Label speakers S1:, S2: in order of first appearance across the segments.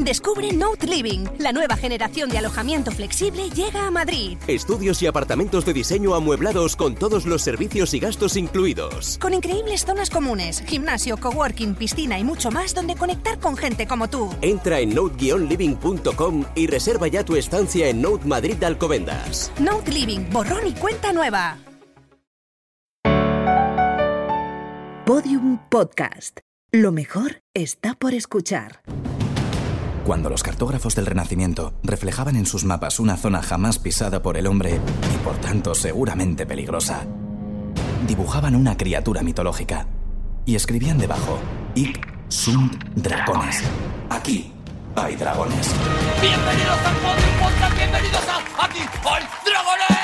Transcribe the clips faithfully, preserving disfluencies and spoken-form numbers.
S1: Descubre Note Living. La nueva generación de alojamiento flexible llega a Madrid.
S2: Estudios y apartamentos de diseño amueblados con todos los servicios y gastos incluidos.
S1: Con increíbles zonas comunes, gimnasio, coworking, piscina y mucho más donde conectar con gente como tú.
S2: Entra en note guion living punto com y reserva ya tu estancia en Note Madrid de Alcobendas.
S1: Note Living, borrón y cuenta nueva.
S3: Podium Podcast. Lo mejor está por escuchar.
S4: Cuando los cartógrafos del Renacimiento reflejaban en sus mapas una zona jamás pisada por el hombre y por tanto seguramente peligrosa, dibujaban una criatura mitológica y escribían debajo: Hic sunt dragones. Aquí hay dragones.
S5: Bienvenidos al Podium Podcast, bienvenidos a Aquí hay dragones.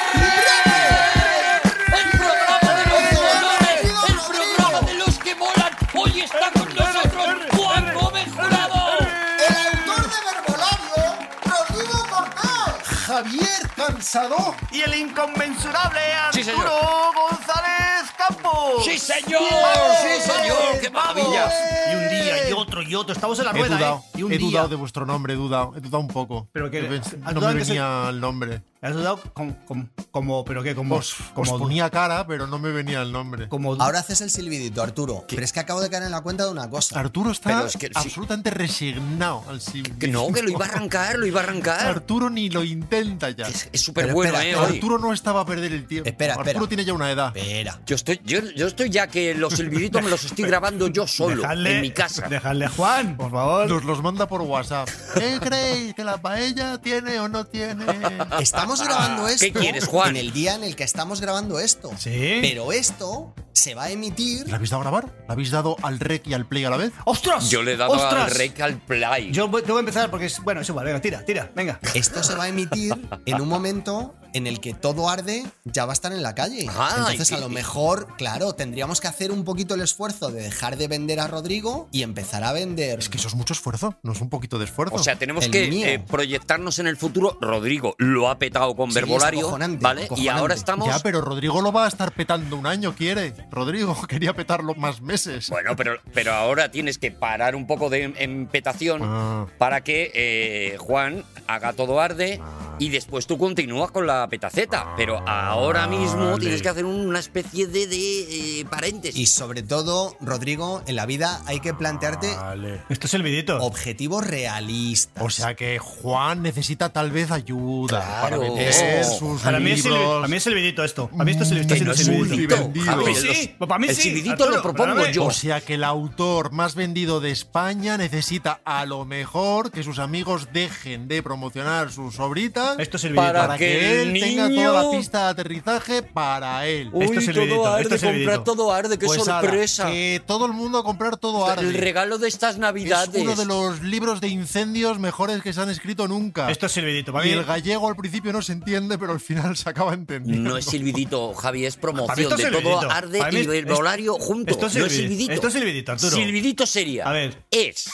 S5: El programa de los molones, el programa de los que molan. Hoy está con nosotros Juan Gómez Jurado.
S6: El autor de Verbolario, Rodrigo Cortés. Javier Cansado.
S7: Y el inconmensurable Arturo
S5: Sí, señor.
S7: González Campos.
S5: ¡Sí, señor! ¡Sí, señor! ¡Qué maravilla!
S7: Y un día y otro y otro. Estamos en la
S8: He
S7: rueda,
S8: dudado,
S7: ¿eh? Y un
S8: he
S7: día.
S8: dudado de vuestro nombre, he dudado, he dudado un poco.
S7: Pero que-
S8: He pens-
S7: ¿has
S8: no
S7: dudado
S8: me
S7: que se-
S8: venía el nombre.
S7: ¿Has dudado con, con- como, pero qué, como,
S8: Os,
S7: como,
S8: os ponía cara, pero no me venía el nombre.
S7: como
S6: Ahora haces el silbidito, Arturo. Pero es que acabo de caer en la cuenta de una cosa.
S8: Arturo está
S5: Pero es que sí.
S8: absolutamente resignado al
S5: Que no, que lo iba a arrancar, lo iba a arrancar.
S8: Arturo ni lo intenta ya.
S5: Es es súper
S6: Pero
S5: bueno,
S6: espera,
S5: ¿eh?
S6: espera.
S5: hoy.
S8: Arturo no estaba a perder el tiempo.
S6: Espera,
S8: Arturo
S6: espera.
S8: tiene ya una edad.
S6: Espera.
S5: Yo estoy, yo, yo estoy ya que los silbiditos me los estoy grabando yo solo,
S7: Dejadle-
S5: en mi casa.
S7: Dejadle a Juan, por favor.
S8: Nos los manda por WhatsApp. ¿Qué creéis? ¿Que la paella tiene o no tiene?
S6: Estamos grabando esto
S5: ¿Qué quieres, Juan?
S6: en el día en el que estamos grabando esto.
S7: Sí.
S6: Pero esto se va a emitir.
S8: ¿Le habéis dado a grabar? ¿Le habéis dado al rec y al play a la vez?
S7: ¡Ostras!
S5: Yo le he dado
S7: ¡Ostras!
S5: al rec al play.
S7: Yo voy- tengo que empezar porque es. Bueno, es igual, venga, tira, tira, venga.
S6: Esto se va a emitir en un momento en el que Todo Arde ya va a estar en la calle.
S5: Ay,
S6: Entonces, a
S5: qué-
S6: lo mejor, claro, tendríamos que hacer un poquito el esfuerzo de dejar de vender a Rodrigo y empezar a vender.
S8: Es que eso es mucho esfuerzo, no es un poquito de esfuerzo.
S5: O sea, tenemos
S6: El
S5: que
S6: mío.
S5: eh, proyectarnos en el futuro. Rodrigo lo ha petado con
S6: Sí,
S5: Verbolario,
S6: es acojonante,
S5: ¿vale? Y
S6: acojonante.
S5: ahora estamos.
S8: Ya, pero Rodrigo lo va a estar petando un año, quiere. Rodrigo quería petarlo más meses.
S5: Bueno, pero, pero ahora tienes que parar un poco de empetación
S8: Ah.
S5: para que eh, Juan haga Todo Arde y después tú continúas con la petaceta. Pero ahora mismo
S8: Vale.
S5: tienes que hacer una especie de, de eh, paréntesis.
S6: Y sobre todo, Rodrigo, en la vida hay que plantearte
S8: Vale.
S7: Esto es el vidito.
S6: objetivos realistas.
S8: O sea que Juan necesita tal vez ayuda
S5: Claro.
S8: para vender
S5: Eso.
S8: sus
S7: Para mí, es el,
S8: libros.
S7: para mí es el vidito esto. Para mí esto es el, esto
S5: Que
S7: es
S5: no
S7: el
S5: es
S7: silbidito.
S5: silbidito,
S8: vendido.
S5: Javi,
S7: Para mí
S5: los-
S7: sí, para mí
S5: el
S7: sí,
S5: silbidito
S7: Arturo,
S5: lo propongo
S7: perdóname.
S5: yo.
S8: O sea que el autor más vendido de España necesita a lo mejor que sus amigos dejen de promocionar sus obritas
S7: Esto es el vidito.
S5: Para
S8: para que,
S5: que el
S8: él tenga
S5: niño-
S8: toda la pista de aterrizaje para él.
S5: Uy,
S7: Esto es el
S5: Todo
S7: vidito,
S5: Arde,
S7: esto es el
S5: comprar
S7: vidito.
S5: Todo Arde, qué
S8: Pues ala,
S5: sorpresa.
S8: que todo el mundo a comprar todo arde.
S5: El regalo de estas navidades.
S8: Es uno de los libros de incendios mejores que se han escrito nunca.
S7: Esto es el vidito. Para
S8: y
S7: mí,
S8: el gallego al principio no se entiende, pero al final se acaba entendiendo.
S5: No es silbidito, Javi, es
S7: Para mí
S5: promoción
S7: esto es
S5: de
S7: el
S5: Todo
S7: vidito.
S5: Arde
S7: Para mí
S5: y
S7: es-
S5: Verbolario juntos.
S7: esto es
S5: no
S7: el
S5: es
S7: vidito.
S5: silbidito.
S7: Esto es silbidito, Arturo.
S5: Silbidito sería.
S7: A ver.
S5: Es.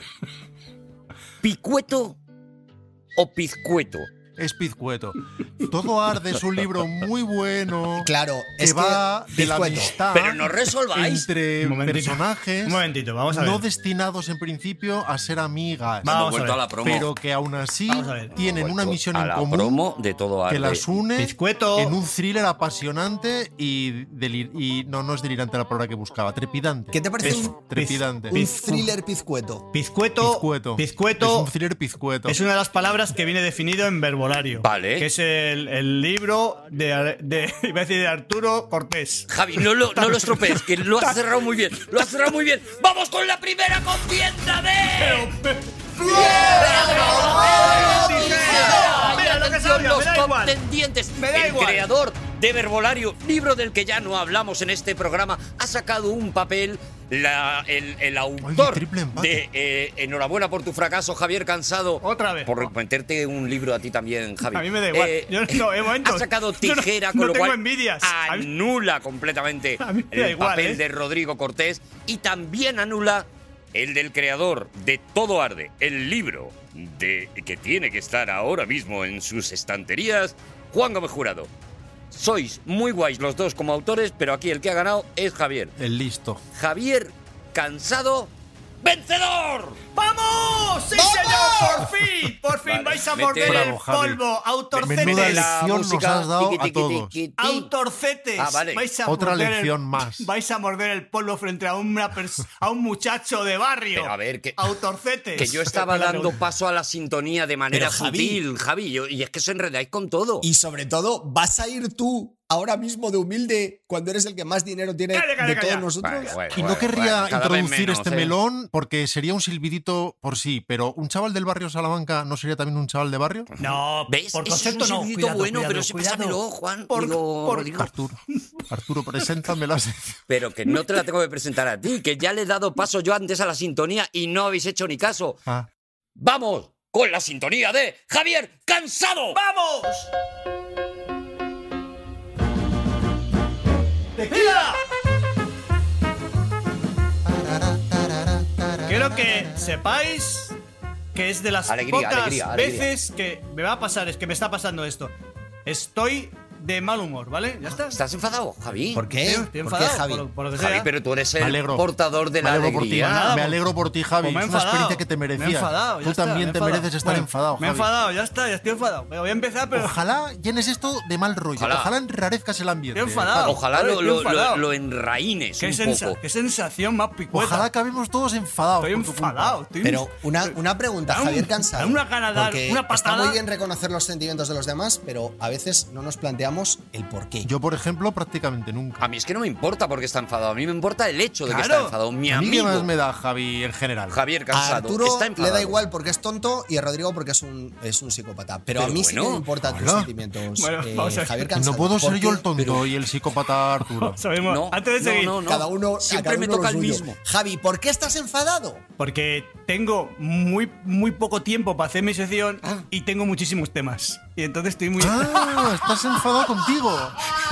S5: ¿Picueto o pizcueto?
S8: Es Pizcueto. Todo arde es un libro muy bueno.
S6: Claro,
S8: que
S6: es que
S8: va de la
S6: Pizcueto.
S8: amistad
S5: Pero no resolváis.
S8: entre
S7: Un momentito.
S8: personajes
S7: Un momentito, vamos a ver.
S8: no destinados en principio a ser amigas,
S7: Vamos
S5: Hemos vuelto
S7: a
S5: a
S7: ver.
S5: la promo.
S8: pero que aún así
S7: Vamos a ver.
S8: tienen una
S5: Vuelto
S8: misión
S5: a
S8: en
S5: la
S8: común
S5: promo de Todo Arde.
S8: que las une
S7: Pizcueto.
S8: en un thriller apasionante y, delir- y no, no es delirante la palabra que buscaba, trepidante.
S6: ¿Qué te parece
S7: Es-
S6: un,
S8: Trepidante.
S6: un thriller pizcueto?
S7: Pizcueto.
S8: Pizcueto.
S7: Pizcueto.
S8: Es un thriller pizcueto.
S7: Es una de las palabras que viene definido en Verbolario.
S5: Vale.
S7: Que es el, el libro de, de, iba a decir de Arturo Cortés.
S5: Javi, no lo, no lo estropees, que lo has cerrado muy bien. Lo has cerrado muy bien. ¡Vamos con la primera contienda de.
S7: Mira lo que
S5: Atención,
S7: salga,
S5: los
S7: me da igual.
S5: contendientes.
S7: Me da
S5: El
S7: igual.
S5: creador de Verbolario, libro del que ya no hablamos en este programa, ha sacado un papel. La- el, el autor
S8: triple empate.
S5: de eh, Enhorabuena por tu fracaso, Javier Cansado.
S7: Otra vez.
S5: Por meterte un libro a ti también, Javi.
S7: A mí me da igual.
S5: Eh,
S7: Yo no, de momento,
S5: ha sacado
S7: yo no-
S5: tijera,
S7: no
S5: con lo
S7: tengo
S5: cual
S7: envidias. A mí-
S5: anula completamente
S7: A mí me da
S5: el
S7: igual,
S5: papel
S7: ¿eh?
S5: de Rodrigo Cortés y también anula el del creador de Todo Arde, el libro de, que tiene que estar ahora mismo en sus estanterías, Juan Gómez Jurado. Sois muy guays los dos como autores, pero aquí el que ha ganado es Javier.
S8: El listo.
S5: Javier Cansado, ¡vencedor!
S7: ¡Vamos! ¡Sí,
S6: ¡Vamos!
S7: vais a
S5: Mete-
S7: morder
S8: Bravo,
S7: el
S8: Javi.
S7: polvo, autorcetes.
S8: Menuda
S5: la
S8: lección nos
S5: música,
S8: has dado
S5: tiqui,
S8: a
S5: tiqui,
S8: todos.
S5: tiqui, tiqui.
S7: Autorcetes.
S5: Ah, vale.
S7: Vais a
S8: Otra
S7: morder el-
S8: lección más.
S7: Vais a morder el polvo frente a, una pers- a un muchacho de barrio.
S5: Pero a ver, que-
S7: Autorcetes.
S5: Que yo estaba
S7: Espera,
S5: dando
S7: pregunta.
S5: paso a la sintonía de manera
S6: Pero, Javi-
S5: sutil, Javi. yo- y es que os enredáis con todo.
S6: Y sobre todo, ¿vas a ir tú ahora mismo de humilde cuando eres el que más dinero tiene
S7: Calla, calla,
S6: de
S7: calla.
S6: todos nosotros?
S5: Bueno, bueno,
S8: Y no
S5: bueno,
S8: querría
S5: bueno, cada vez
S8: introducir
S5: menos,
S8: este
S5: ¿eh?
S8: melón porque sería un silbidito por sí, pero ¿un chaval del barrio Salamanca no sería también un chaval de barrio?
S7: No,
S5: ¿Ves?
S7: por
S5: Eso es
S7: concepto
S5: un
S7: no.
S5: silbidito
S7: Cuidado,
S5: bueno,
S7: cuidado,
S5: pero sí,
S7: cuidado.
S5: pásamelo, Juan.
S7: Por-
S5: Digo,
S7: por-
S5: Rodrigo.
S8: Arturo, Arturo, preséntame la sección.
S5: Pero que no te la tengo que presentar a ti, que ya le he dado paso yo antes a la sintonía y no habéis hecho ni caso.
S8: Ah.
S5: ¡Vamos! Con la sintonía de Javier Cansado.
S7: ¡Vamos! ¡Tequila! Quiero que sepáis que es de las
S5: Alegría,
S7: pocas
S5: alegría, alegría.
S7: veces que me va a pasar, es que me está pasando esto. Estoy de mal humor, ¿vale? ¿Ya está?
S5: ¿Estás enfadado, Javi?
S6: ¿Por qué?
S7: Estoy
S6: ¿Por qué,
S7: enfadado,
S6: Javi?
S7: por, lo- por lo que
S5: Javi,
S7: sea.
S5: pero tú eres
S8: Me
S5: el
S8: alegro.
S5: portador de
S8: Me
S5: la
S8: alegro por ti,
S5: alegría.
S7: Nada,
S8: me
S7: pues-
S8: alegro por ti, Javi.
S7: Pues me he
S8: es una
S7: enfadado.
S8: experiencia que te
S7: Me he
S8: merecías.
S7: enfadado, ya
S8: Tú
S7: está,
S8: también
S7: me he
S8: te
S7: enfadado.
S8: mereces estar
S7: Bueno,
S8: enfadado,
S7: Me he
S8: Javi.
S7: enfadado, ya está, ya estoy enfadado. Venga, voy a empezar, pero...
S8: Ojalá llenes esto de mal rollo.
S5: Ojalá.
S8: Ojalá, enrarezcas el ambiente.
S7: Estoy enfadado.
S5: Ojalá
S7: Joder,
S5: lo,
S7: estoy
S5: lo,
S7: enfadado.
S5: lo, lo enraínes
S7: ¿Qué,
S5: un
S7: sensa-
S5: poco.
S7: qué sensación más picueta.
S8: Ojalá acabemos todos enfadados.
S7: Estoy
S8: por tu culpa.
S7: enfadado. Estoy
S6: Pero una, una pregunta,
S7: Da un-
S6: Javier Cansado.
S7: da una gana de dar
S6: porque
S7: una
S6: está
S7: patada.
S6: muy bien reconocer los sentimientos de los demás, pero a veces no nos planteamos el por qué.
S8: Yo, por ejemplo, prácticamente nunca.
S5: A mí es que no me importa porque está enfadado. A mí me importa el hecho de que
S7: Claro.
S5: está enfadado. Mi
S8: ¿A mí qué
S5: amigo
S8: más me da, Javi, en general?
S5: Javier
S6: A
S5: Cansado
S6: Arturo
S5: está
S6: le
S5: enfadado.
S6: da igual porque es tonto y a Rodrigo porque es un, es un psicópata. Pero, a
S5: Pero
S6: mí sí que
S5: bueno,
S6: me importan tus
S8: hola.
S6: sentimientos,
S7: Bueno,
S6: eh,
S7: vamos a ver.
S6: Javier Cansado.
S8: No puedo ser
S6: porque
S8: yo el tonto y el psicópata Arturo.
S7: Sabemos.
S5: No,
S7: Antes de
S5: no,
S7: seguir,
S5: no, no.
S6: Cada uno, a
S5: Siempre
S6: cada
S5: me
S6: uno lo
S5: toca el
S6: suyo.
S5: mismo.
S6: Javi, ¿por qué estás enfadado?
S7: porque tengo muy, muy poco tiempo para hacer mi sección
S5: Ah.
S7: y tengo muchísimos temas. Y entonces estoy muy,
S8: Ah, estás enfadado contigo.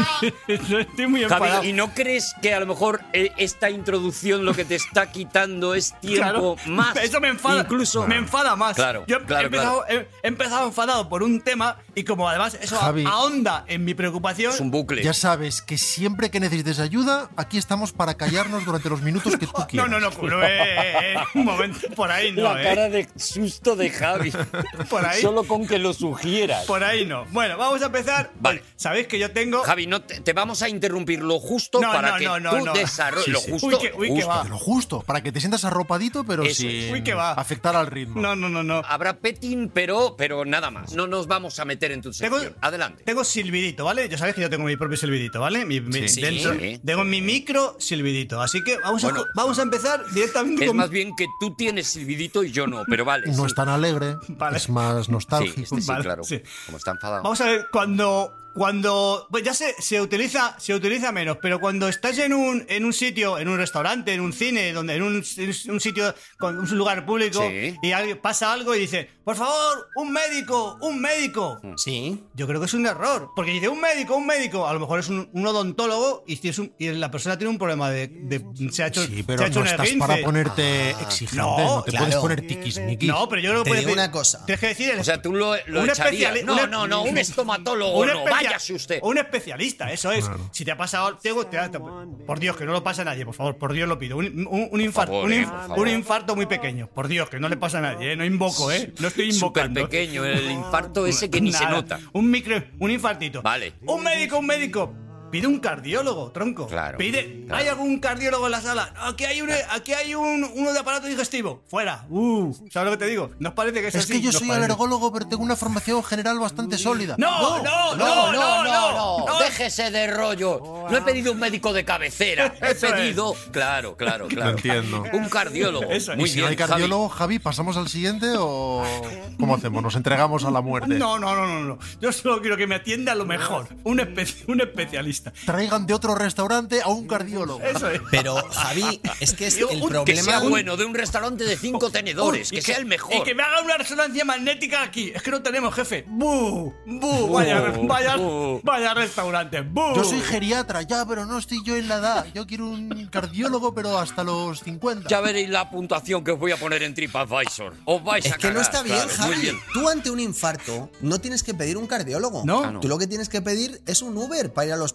S7: estoy muy enfadado.
S5: Javi, ¿y no crees que a lo mejor eh, esta introducción lo que te está quitando es tiempo
S7: Claro,
S5: más?
S7: Eso me enfada.
S5: Incluso.
S7: Me enfada más.
S5: Claro,
S7: Yo he,
S5: claro,
S7: empezado, he- he empezado enfadado por un tema y como además eso
S8: Javi.
S7: ahonda en mi preocupación.
S5: Es un bucle.
S8: Ya sabes que siempre que necesites ayuda, aquí estamos para callarnos durante los minutos que tú
S7: No,
S8: quieras.
S7: no, no, no, eh, eh, eh, un momento, por ahí no,
S5: La
S7: eh.
S5: cara de susto de Javi.
S7: Por ahí.
S5: Solo con que lo sugieras.
S7: Por ahí no. Bueno, vamos a empezar.
S5: Vale.
S7: Sabéis que yo tengo.
S5: Javi, no te, te vamos a interrumpir lo justo
S7: No,
S5: para
S7: no,
S5: que
S7: no, no,
S5: tú
S7: no.
S5: desarrolles.
S8: Sí,
S5: Lo
S8: sí.
S5: justo.
S7: Uy, que- uy, que
S5: justo.
S7: va.
S8: De lo justo, para que te sientas arropadito, pero
S5: Eso
S8: sin
S5: es.
S7: Uy, que va.
S8: afectar al ritmo.
S7: No, no, no, no.
S5: Habrá petting, pero, pero nada más. No nos vamos a meter en tu
S7: Tengo,
S5: sección. Adelante.
S7: tengo silbidito, ¿vale? Ya sabéis que yo tengo mi propio silbidito, ¿vale? Mi, mi-
S8: Sí.
S7: dentro-
S5: Sí.
S7: Tengo mi micro silbidito. Así que vamos,
S5: Bueno.
S7: a, vamos a empezar directamente
S5: Es
S7: con.
S5: más bien que tú tienes silbidito y yo no, pero vale.
S8: No
S5: sí.
S8: es tan alegre,
S7: Vale.
S8: es más
S5: Sí,
S8: nostálgico.
S5: este sí,
S7: Vale,
S5: claro.
S7: sí.
S5: Como está enfadado.
S7: Vamos a ver, cuando. Cuando. Pues ya se, se utiliza. Se utiliza menos, pero cuando estás en un, en un sitio, en un restaurante, en un cine, donde, en un, en un sitio, con un lugar público,
S5: Sí.
S7: y alguien pasa algo y dice, por favor, un médico, un médico.
S6: Sí.
S7: Yo creo que es un error. Porque dice un médico, un médico. A lo mejor es un, un odontólogo y, si es un- y la persona tiene un problema de. de- se ha hecho,
S8: Sí,
S7: se
S8: pero
S7: ha hecho
S8: no
S7: un
S8: estás
S7: esguince.
S8: para ponerte exigente,
S7: no,
S8: no, te
S6: claro.
S8: puedes poner tiquismiquis.
S7: No, pero yo creo que
S6: Te
S7: puedes
S6: digo
S7: decir-
S6: una cosa.
S7: Tienes que decir el-
S5: O sea, tú lo, lo
S7: un
S5: echarías.
S7: especiali-
S5: No,
S7: un-
S5: no, no, un estomatólogo
S7: un
S5: no.
S7: especia-
S5: Váyase usted.
S7: Un especialista, eso es. Si te ha pasado. Tengo, te ha- te- por Dios, que no lo pasa a nadie, por favor, por Dios lo pido. Un, un, un infarto,
S5: favor,
S7: un,
S5: eh,
S7: inf-
S5: por favor.
S7: un infarto muy pequeño. Por Dios, que no le pasa a nadie, ¿eh? No invoco, ¿eh? No estoy
S5: Súper
S7: invocando.
S5: pequeño, el infarto ese que ni se
S7: Nada.
S5: nota.
S7: Un micro, un infartito.
S5: Vale.
S7: Un médico, un médico. Pide un cardiólogo, tronco.
S5: Claro,
S7: Pide.
S5: claro.
S7: ¿Hay algún cardiólogo en la sala? No, aquí hay, un, aquí hay un, uno de aparato digestivo. Fuera. Uh, ¿sabes lo que te digo? ¿Nos parece que es,
S8: Es
S7: así?
S8: que yo
S7: Nos
S8: soy
S7: parece.
S8: alergólogo, pero tengo una formación general bastante sólida.
S7: No, no, no, no, no, no.
S5: Déjese de rollo. No he pedido un médico de cabecera. He
S7: Eso es.
S5: pedido. Claro, claro, claro.
S8: entiendo.
S5: Un cardiólogo.
S7: Eso es.
S5: Muy
S8: ¿Y si
S5: bien,
S8: no hay cardiólogo, Javi, pasamos al siguiente o cómo hacemos? ¿Nos entregamos a la muerte?
S7: No, no, no, no, no. Yo solo quiero que me atienda lo mejor. Un, espe- un especialista.
S8: Traigan de otro restaurante a un cardiólogo.
S7: Eso es.
S6: Pero, Javi, es que es
S7: Digo,
S6: el
S7: un-
S5: Javi. Que
S6: problema.
S5: sea bueno, de un restaurante de cinco tenedores.
S7: Y
S5: Que sea el
S7: Y
S5: mejor.
S7: que me haga una resonancia magnética aquí. Es que no tenemos jefe. ¡Bu! ¡Bu! Vaya,
S5: Bu,
S7: vaya,
S5: bu.
S7: vaya restaurante. ¡Bu!
S8: Yo soy geriatra, ya, pero no estoy yo en la edad. Yo quiero un cardiólogo, pero hasta los cincuenta.
S5: Ya veréis la puntuación que os voy a poner en TripAdvisor. Os vais
S6: Es
S5: a
S6: que no
S5: cagar,
S6: está bien,
S5: claro,
S6: Javi.
S5: Muy bien.
S6: Tú ante un infarto no tienes que pedir un cardiólogo.
S7: No.
S5: Ah, no.
S6: Tú lo que tienes que pedir es un Uber para ir al hospital.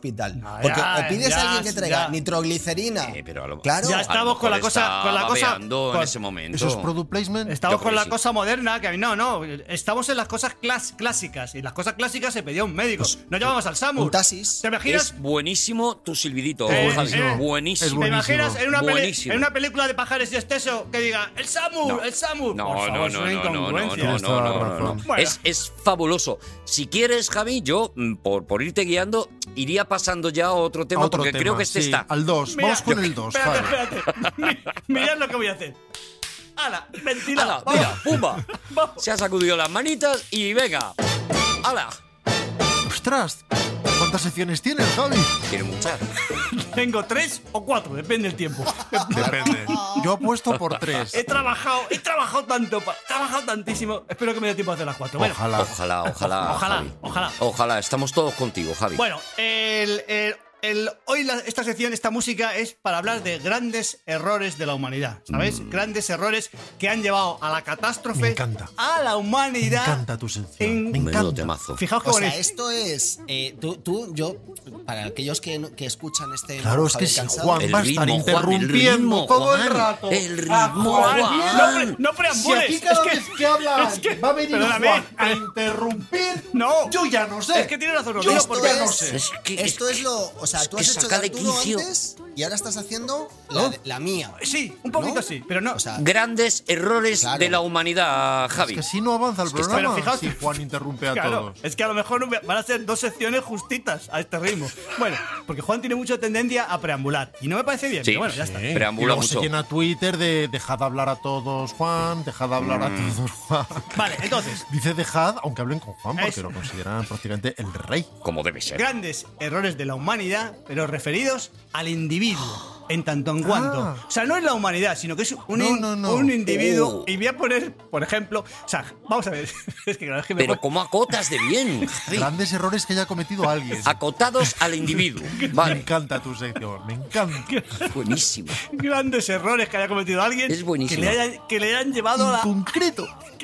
S6: hospital.
S7: No,
S6: Porque
S7: ya,
S6: o pides
S7: ya,
S6: a alguien que traiga
S7: ya.
S6: nitroglicerina.
S5: Eh, pero a lo-
S6: claro.
S7: Ya
S5: a lo
S7: estamos con la
S5: mejor
S7: cosa-
S5: está
S7: con la cosa-
S5: babeando
S7: con-
S5: en ese momento.
S8: ¿Eso es product placement?
S7: Estamos
S5: Yo creo
S7: con la
S5: que sí.
S7: cosa moderna, que a mí no, no. Estamos en las cosas clas- clásicas. Y las cosas clásicas se pedía un médico. No llamamos al SAMUR.
S6: un taxis.
S7: ¿Te imaginas?
S5: Es buenísimo tu silbidito,
S7: Eh,
S5: Javi.
S7: eh,
S5: buenísimo.
S8: es
S7: ¿Te
S8: buenísimo.
S7: imaginas en una, peli-
S5: Buenísimo.
S7: en una película de pajares y exceso que diga ¡El SAMUR!
S5: No.
S7: ¡El SAMUR!
S5: No,
S7: Por favor,
S5: no,
S7: es
S5: no,
S7: una
S5: no, no, no,
S7: incongruencia.
S5: no,
S8: Tienes
S5: no,
S8: toda la
S5: no, no, no.
S8: razón.
S7: Bueno.
S5: Es, es fabuloso. Si quieres, Javi, yo, mm, por, por irte guiando, iría pasando ya a otro tema,
S8: A otro
S5: porque
S8: tema,
S5: creo que este
S8: sí,
S5: está.
S8: al dos.
S7: Mira,
S8: Vamos con el dos.
S7: Espérate,
S8: Javi.
S7: espérate. Mi- Mirad lo que voy a hacer. ¡Hala! ¡Ventila!
S5: ¡Hala!
S7: Vamos.
S5: Mira, pumba.
S7: Vamos.
S5: Se ha sacudido las manitas y venga. ¡Hala!
S8: ¡Ostras! ¿Cuántas secciones tienes, Javi?
S5: Tiene muchas.
S7: Tengo tres o cuatro, depende del tiempo.
S8: Depende. Yo apuesto por tres.
S7: He trabajado, he trabajado tanto, pa- he trabajado tantísimo. Espero que me dé tiempo a hacer las cuatro. Bueno,
S8: Ojalá.
S5: Ojalá, ojalá.
S7: Ojalá,
S5: Javi.
S7: ojalá.
S5: Ojalá, estamos todos contigo, Javi.
S7: bueno el, el- el- hoy la- esta sección, esta música es para hablar de grandes errores de la humanidad. ¿Sabéis?
S5: Mm.
S7: Grandes errores que han llevado a la catástrofe.
S8: Me encanta.
S7: A la
S8: Me
S7: humanidad.
S8: encanta tu sección.
S7: en-
S8: Me
S5: Menudo
S8: encanta.
S5: temazo.
S7: Fijaos qué
S6: O sea,
S7: bonito.
S6: esto es. eh, tú, tú, yo. Para aquellos que, no- que escuchan este.
S8: Claro, es que
S6: Javier
S8: si
S6: Cansado,
S8: Juan
S5: El
S8: va a estar
S5: ritmo, Juan, el
S8: interrumpiendo
S5: ritmo,
S8: todo el
S5: Juan.
S8: rato.
S5: El ritmo,
S8: a
S5: Juan.
S7: No, pre- no preambules.
S8: Si aquí cada
S7: es que,
S8: vez que habla
S7: es que-
S8: va a venir
S7: perdóname,
S8: Juan a
S7: pero-
S8: interrumpir,
S7: No.
S8: yo ya no sé.
S7: Es que tiene razón,
S8: Yo
S7: Rodrigo,
S6: esto
S7: porque
S8: ya no
S6: es-
S8: sé.
S5: Es que-
S6: Esto
S5: es
S6: es lo. O sea,
S5: es
S6: tú
S5: que
S6: has hecho
S5: saca
S6: de
S5: de
S6: Arturo
S5: quicio.
S6: antes y ahora estás haciendo la, la mía.
S7: Sí, un poquito
S6: ¿No?
S7: sí, pero no.
S6: O sea,
S5: Grandes errores
S6: Claro.
S5: de la humanidad, Javi.
S8: Es que si no avanza el
S7: que está-
S8: programa,
S7: pero fijaos-
S8: si Juan interrumpe a
S7: Claro,
S8: todos.
S7: es que a lo mejor van a ser dos secciones justitas a este ritmo. Bueno, porque Juan tiene mucha tendencia a preambular y no me parece bien,
S5: Sí.
S7: pero bueno, ya está.
S8: Sí.
S5: Preambula
S8: Y luego
S5: mucho.
S8: se llena Twitter de dejad hablar a todos, Juan, dejad hablar a
S5: Mm.
S8: todos, Juan.
S7: Vale, entonces,
S8: Dice dejad, aunque hablen con Juan, porque
S7: Eso.
S8: lo consideran prácticamente el rey.
S5: Como debe ser.
S7: grandes errores de la humanidad, pero referidos al individuo, en tanto en cuanto.
S8: Ah.
S7: O sea, no es la humanidad, sino que es un,
S8: No,
S7: in-
S8: no, no.
S7: un individuo.
S5: Oh.
S7: Y voy a poner, por ejemplo, o sea, vamos a ver. Es que claro, es que me
S5: Pero
S7: pon-
S5: como acotas de bien, Javi.
S8: Grandes errores que haya cometido alguien.
S5: Acotados al individuo.
S8: Me
S5: Vale.
S8: encanta tu sección, me encanta.
S5: Buenísimo.
S7: grandes errores que haya cometido alguien
S5: Es buenísimo.
S7: que le hayan, que le hayan llevado a
S8: En
S7: la.
S8: concreto,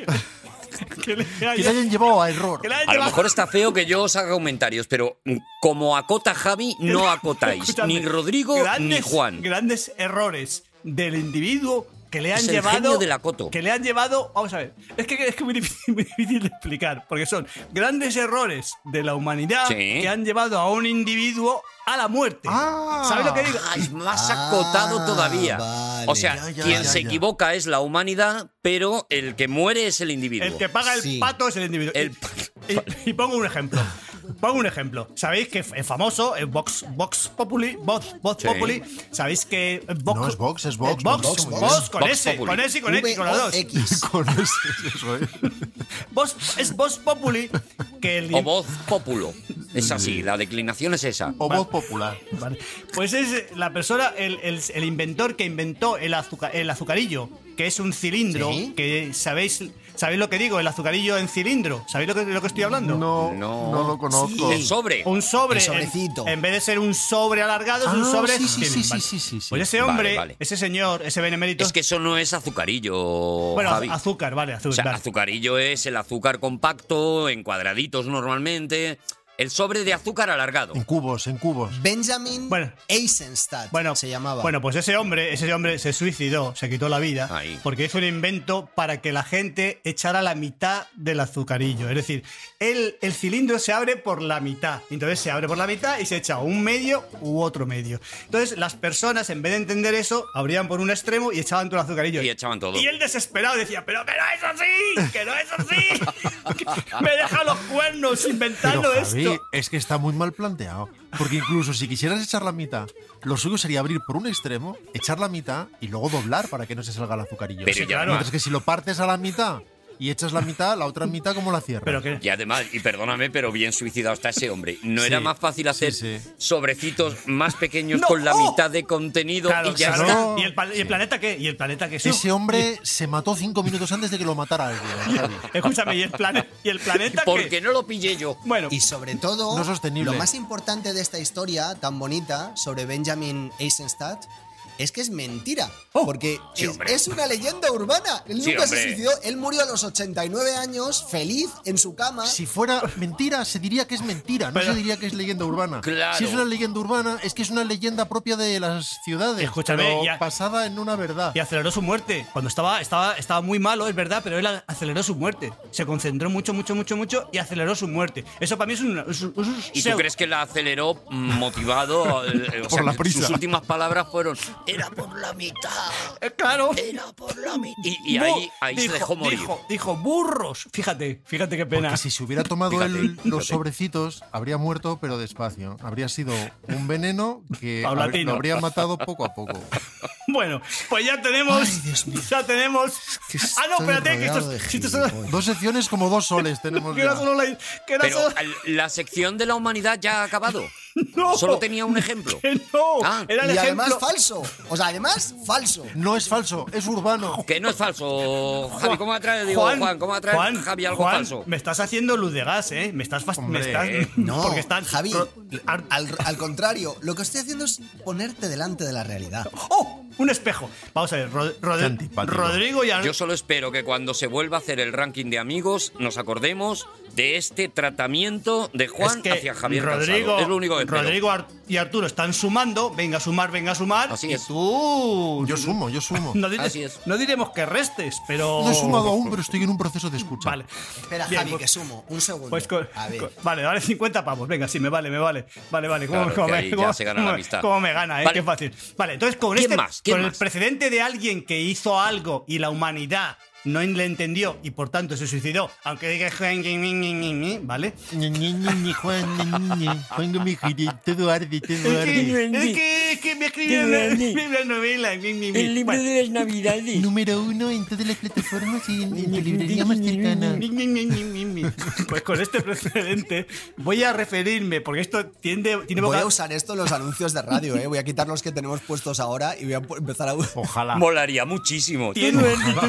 S7: Que le
S8: que le
S7: hayan,
S8: hayan llevado a error.
S7: que le hayan
S5: A lo
S7: llevado-
S5: mejor está feo que yo os haga comentarios, pero mm, como acota Javi, no acotáis.
S7: Escúchame,
S5: Ni Rodrigo
S7: grandes-
S5: ni Juan.
S7: Grandes errores del individuo que le han
S5: Es el
S7: llevado.
S5: genio del acoto.
S7: Que le han llevado. Vamos a ver. Es que es que muy difícil, muy difícil de explicar. Porque son grandes errores de la humanidad
S5: Sí.
S7: que han llevado a un individuo a la muerte.
S8: Ah.
S7: ¿Sabes lo que digo?
S5: Ah, es más
S6: Ah,
S5: acotado todavía.
S6: vale.
S5: O sea,
S8: Ya, ya,
S5: quien
S8: ya,
S5: se
S8: ya.
S5: equivoca es la humanidad, pero el que muere es el individuo.
S7: El que paga el
S6: Sí.
S7: pato es el individuo.
S5: El-
S7: Y, y pongo un ejemplo. Pongo un ejemplo. Sabéis que es famoso, el Vox, Vox Populi, Vox, Vox
S5: Sí.
S7: Populi. Sabéis que Vox,
S8: No, es Vox, es Vox,
S7: Vox,
S8: Vox,
S7: Vox,
S8: Vox,
S7: con
S5: Vox
S7: S,
S5: Populi.
S7: con S y con X, con las dos.
S6: V O X.
S8: Con ese, eso es.
S7: Vox, es Vox Populi que el
S5: O voz populo. Es así, la declinación es esa.
S8: O voz popular.
S7: Vale. Pues es la persona, el, el- el inventor que inventó el, azuca- el azucarillo, que es un cilindro,
S6: ¿Sí?
S7: que sabéis, sabéis lo que digo, el azucarillo en cilindro. ¿Sabéis lo que, lo que estoy hablando?
S8: No,
S5: No.
S8: no, lo conozco.
S5: El sobre.
S7: Un sobre.
S6: El sobrecito.
S7: En, en vez de ser un sobre alargado, es un
S8: Ah,
S7: sobre.
S8: sí, sí, sí,
S7: Vale.
S8: sí, sí, sí.
S7: Pues ese
S5: Vale,
S7: hombre,
S5: vale.
S7: ese señor, ese benemérito.
S5: Es que eso no es azucarillo,
S7: bueno,
S5: Javi.
S7: azúcar, vale, azúcar.
S5: O sea,
S7: vale.
S5: azucarillo es el azúcar compacto, en cuadraditos normalmente. El sobre de azúcar alargado.
S8: En cubos, en cubos.
S6: Benjamin
S7: Bueno.
S6: Eisenstadt
S7: Bueno,
S6: se llamaba.
S7: Bueno, pues ese hombre, ese hombre se suicidó, se quitó la vida,
S5: Ahí.
S7: porque hizo un invento para que la gente echara la mitad del azucarillo. Es decir, el, el cilindro se abre por la mitad. Entonces se abre por la mitad y se echa un medio u otro medio. Entonces las personas, en vez de entender eso, abrían por un extremo y echaban todo el azucarillo.
S5: Y echaban todo.
S7: Y él desesperado decía, pero que no es así, que no es así. Que me deja los cuernos
S8: Pero
S7: inventando
S8: Javi,
S7: esto.
S8: es que está muy mal planteado. Porque incluso si quisieras echar la mitad, lo suyo sería abrir por un extremo, echar la mitad y luego doblar para que no se salga el azucarillo.
S5: Pero
S8: Sí,
S5: ya
S8: claro.
S5: no-
S8: Mientras que si lo partes a la mitad y echas la mitad, la otra mitad, ¿cómo la cierras?
S7: Pero que
S5: Y además, y perdóname, pero bien suicidado está ese hombre. ¿No
S8: Sí,
S5: era más fácil hacer
S8: sí, sí.
S5: sobrecitos más pequeños
S7: No,
S5: con la
S7: ¡oh!
S5: mitad de contenido
S7: Claro,
S5: y ya
S7: claro.
S5: está?
S8: No.
S7: ¿Y el, pa- y el planeta qué? ¿Y el planeta qué?
S8: Ese hombre se mató cinco minutos antes de que lo matara alguien. Javi.
S7: Escúchame, ¿y el, plane- ¿y el planeta
S5: Porque
S7: qué?
S5: no lo pillé yo.
S7: Bueno,
S6: Y sobre todo,
S8: No sostenible.
S6: lo más importante de esta historia tan bonita sobre Benjamin Eisenstadt es que es mentira.
S7: Oh,
S6: porque
S5: sí,
S6: es,
S5: hombre.
S6: es una leyenda urbana. Él
S5: Sí,
S6: nunca se
S5: hombre.
S6: suicidó. Él murió a los ochenta y nueve años, feliz, en su cama.
S8: Si fuera mentira, se diría que es mentira, no
S7: Pero-
S8: se diría que es leyenda urbana.
S5: Claro.
S8: Si es una leyenda urbana, es que es una leyenda propia de las ciudades,
S7: Escúchame,
S8: pero
S7: ya-
S8: basada en una verdad.
S7: Y aceleró su muerte. Cuando estaba, estaba, estaba muy malo, es verdad, pero él a- aceleró su muerte. Se concentró mucho, mucho, mucho, mucho y aceleró su muerte. Eso para mí es un. Es un- es un
S5: ¿Y tú
S7: pseudo.
S5: crees que la aceleró mm, motivado? eh, o
S8: Por
S5: sea,
S8: la
S5: que
S8: prisa.
S5: Sus últimas palabras fueron: era por la mitad,
S7: Eh, claro.
S5: era por la mitad. Y, y
S7: Bu-
S5: ahí, ahí se
S7: dijo,
S5: dejó morir.
S7: Dijo, dijo, burros. Fíjate, fíjate qué pena.
S8: Porque si se hubiera tomado
S5: Fíjate,
S8: él
S5: fíjate.
S8: los sobrecitos, habría muerto, pero despacio. Habría sido un veneno que
S7: Paulatino.
S8: lo habría matado poco a poco.
S7: Bueno, pues ya tenemos.
S6: Ay, Dios mío.
S7: Ya tenemos.
S6: que
S7: Ah, no,
S6: estoy
S7: espérate, que esto
S6: rodeado
S7: es.
S6: de
S7: si esto es solo-
S6: gilipollas.
S8: Dos secciones como dos soles tenemos
S7: que era
S8: ya.
S7: solo la. Que era
S5: Pero
S7: solo-
S5: al- la sección de la humanidad ya ha acabado.
S7: no,
S5: Solo tenía un ejemplo.
S7: que no.
S5: Ah.
S7: Era el
S6: Y
S7: ejemplo.
S6: además falso. O sea, además falso.
S8: No es falso, es urbano.
S5: Que no es falso, Javi. ¿Cómo atrae, digo, Juan, ¿cómo atrae
S7: Juan,
S5: Javi algo
S7: Juan,
S5: falso?
S7: Me estás haciendo luz de gas, ¿eh? Me estás. fast- me
S8: Hombre,
S7: estás
S6: No,
S7: porque están.
S6: Javi,
S7: Ro- ar-
S6: al, al contrario, lo que estoy haciendo es ponerte delante de la realidad.
S7: ¡Oh! Un espejo. Vamos a ver, Rod- Rod-
S8: Qué antipático.
S7: Rodrigo y Ar-
S5: Yo solo espero que cuando se vuelva a hacer el ranking de amigos nos acordemos de este tratamiento de Juan
S7: es que
S5: hacia Javier
S7: Rodrigo,
S5: Cansado. Es lo único que espero.
S7: Rodrigo Ar- y Arturo están sumando. Venga a sumar, venga a sumar.
S5: Así
S7: y
S5: es.
S7: tú.
S8: Yo sumo, yo sumo.
S7: No, dire-
S5: Así es.
S7: no diremos que restes, pero.
S8: No he sumado aún, pero estoy en un proceso de escucha.
S7: Vale.
S6: Espera,
S7: Bien,
S6: Javi,
S7: pues-
S6: que sumo. Un segundo.
S7: Pues con-
S6: a ver.
S7: con- vale, vale, cincuenta pavos. Venga, sí, me vale, me vale. Vale, vale. ¿Cómo,
S5: Claro,
S7: cómo
S5: que
S7: me,
S5: ahí ya
S7: cómo-
S5: se gana la
S7: cómo-
S5: amistad.
S7: cómo me gana, eh?
S5: Vale.
S7: Qué fácil. Vale, entonces con
S5: ¿Quién
S7: este.
S5: más? ¿Quién
S7: con
S5: más?
S7: el precedente de alguien que hizo algo y la humanidad no le entendió y por tanto se suicidó, aunque diga ¿vale?
S8: Ñe, Ñe, Ñe, Ñe, Juan, Ñe, Ñe, Ñe. Juan con mi jiri, todo arde, todo
S7: Es que,
S8: arde.
S7: es que, es que me escribieron la novela. Bueno.
S5: las navidades.
S8: Número uno en todas las plataformas y en, en tu librería más cercana.
S7: Pues con este precedente voy a referirme, porque esto tiende, tiene
S6: Voy
S7: boca-
S6: a usar esto en los anuncios de radio, ¿eh? Voy a quitar los que tenemos puestos ahora y voy a po- empezar a...
S8: Ojalá.
S5: Molaría muchísimo.
S7: Tiene-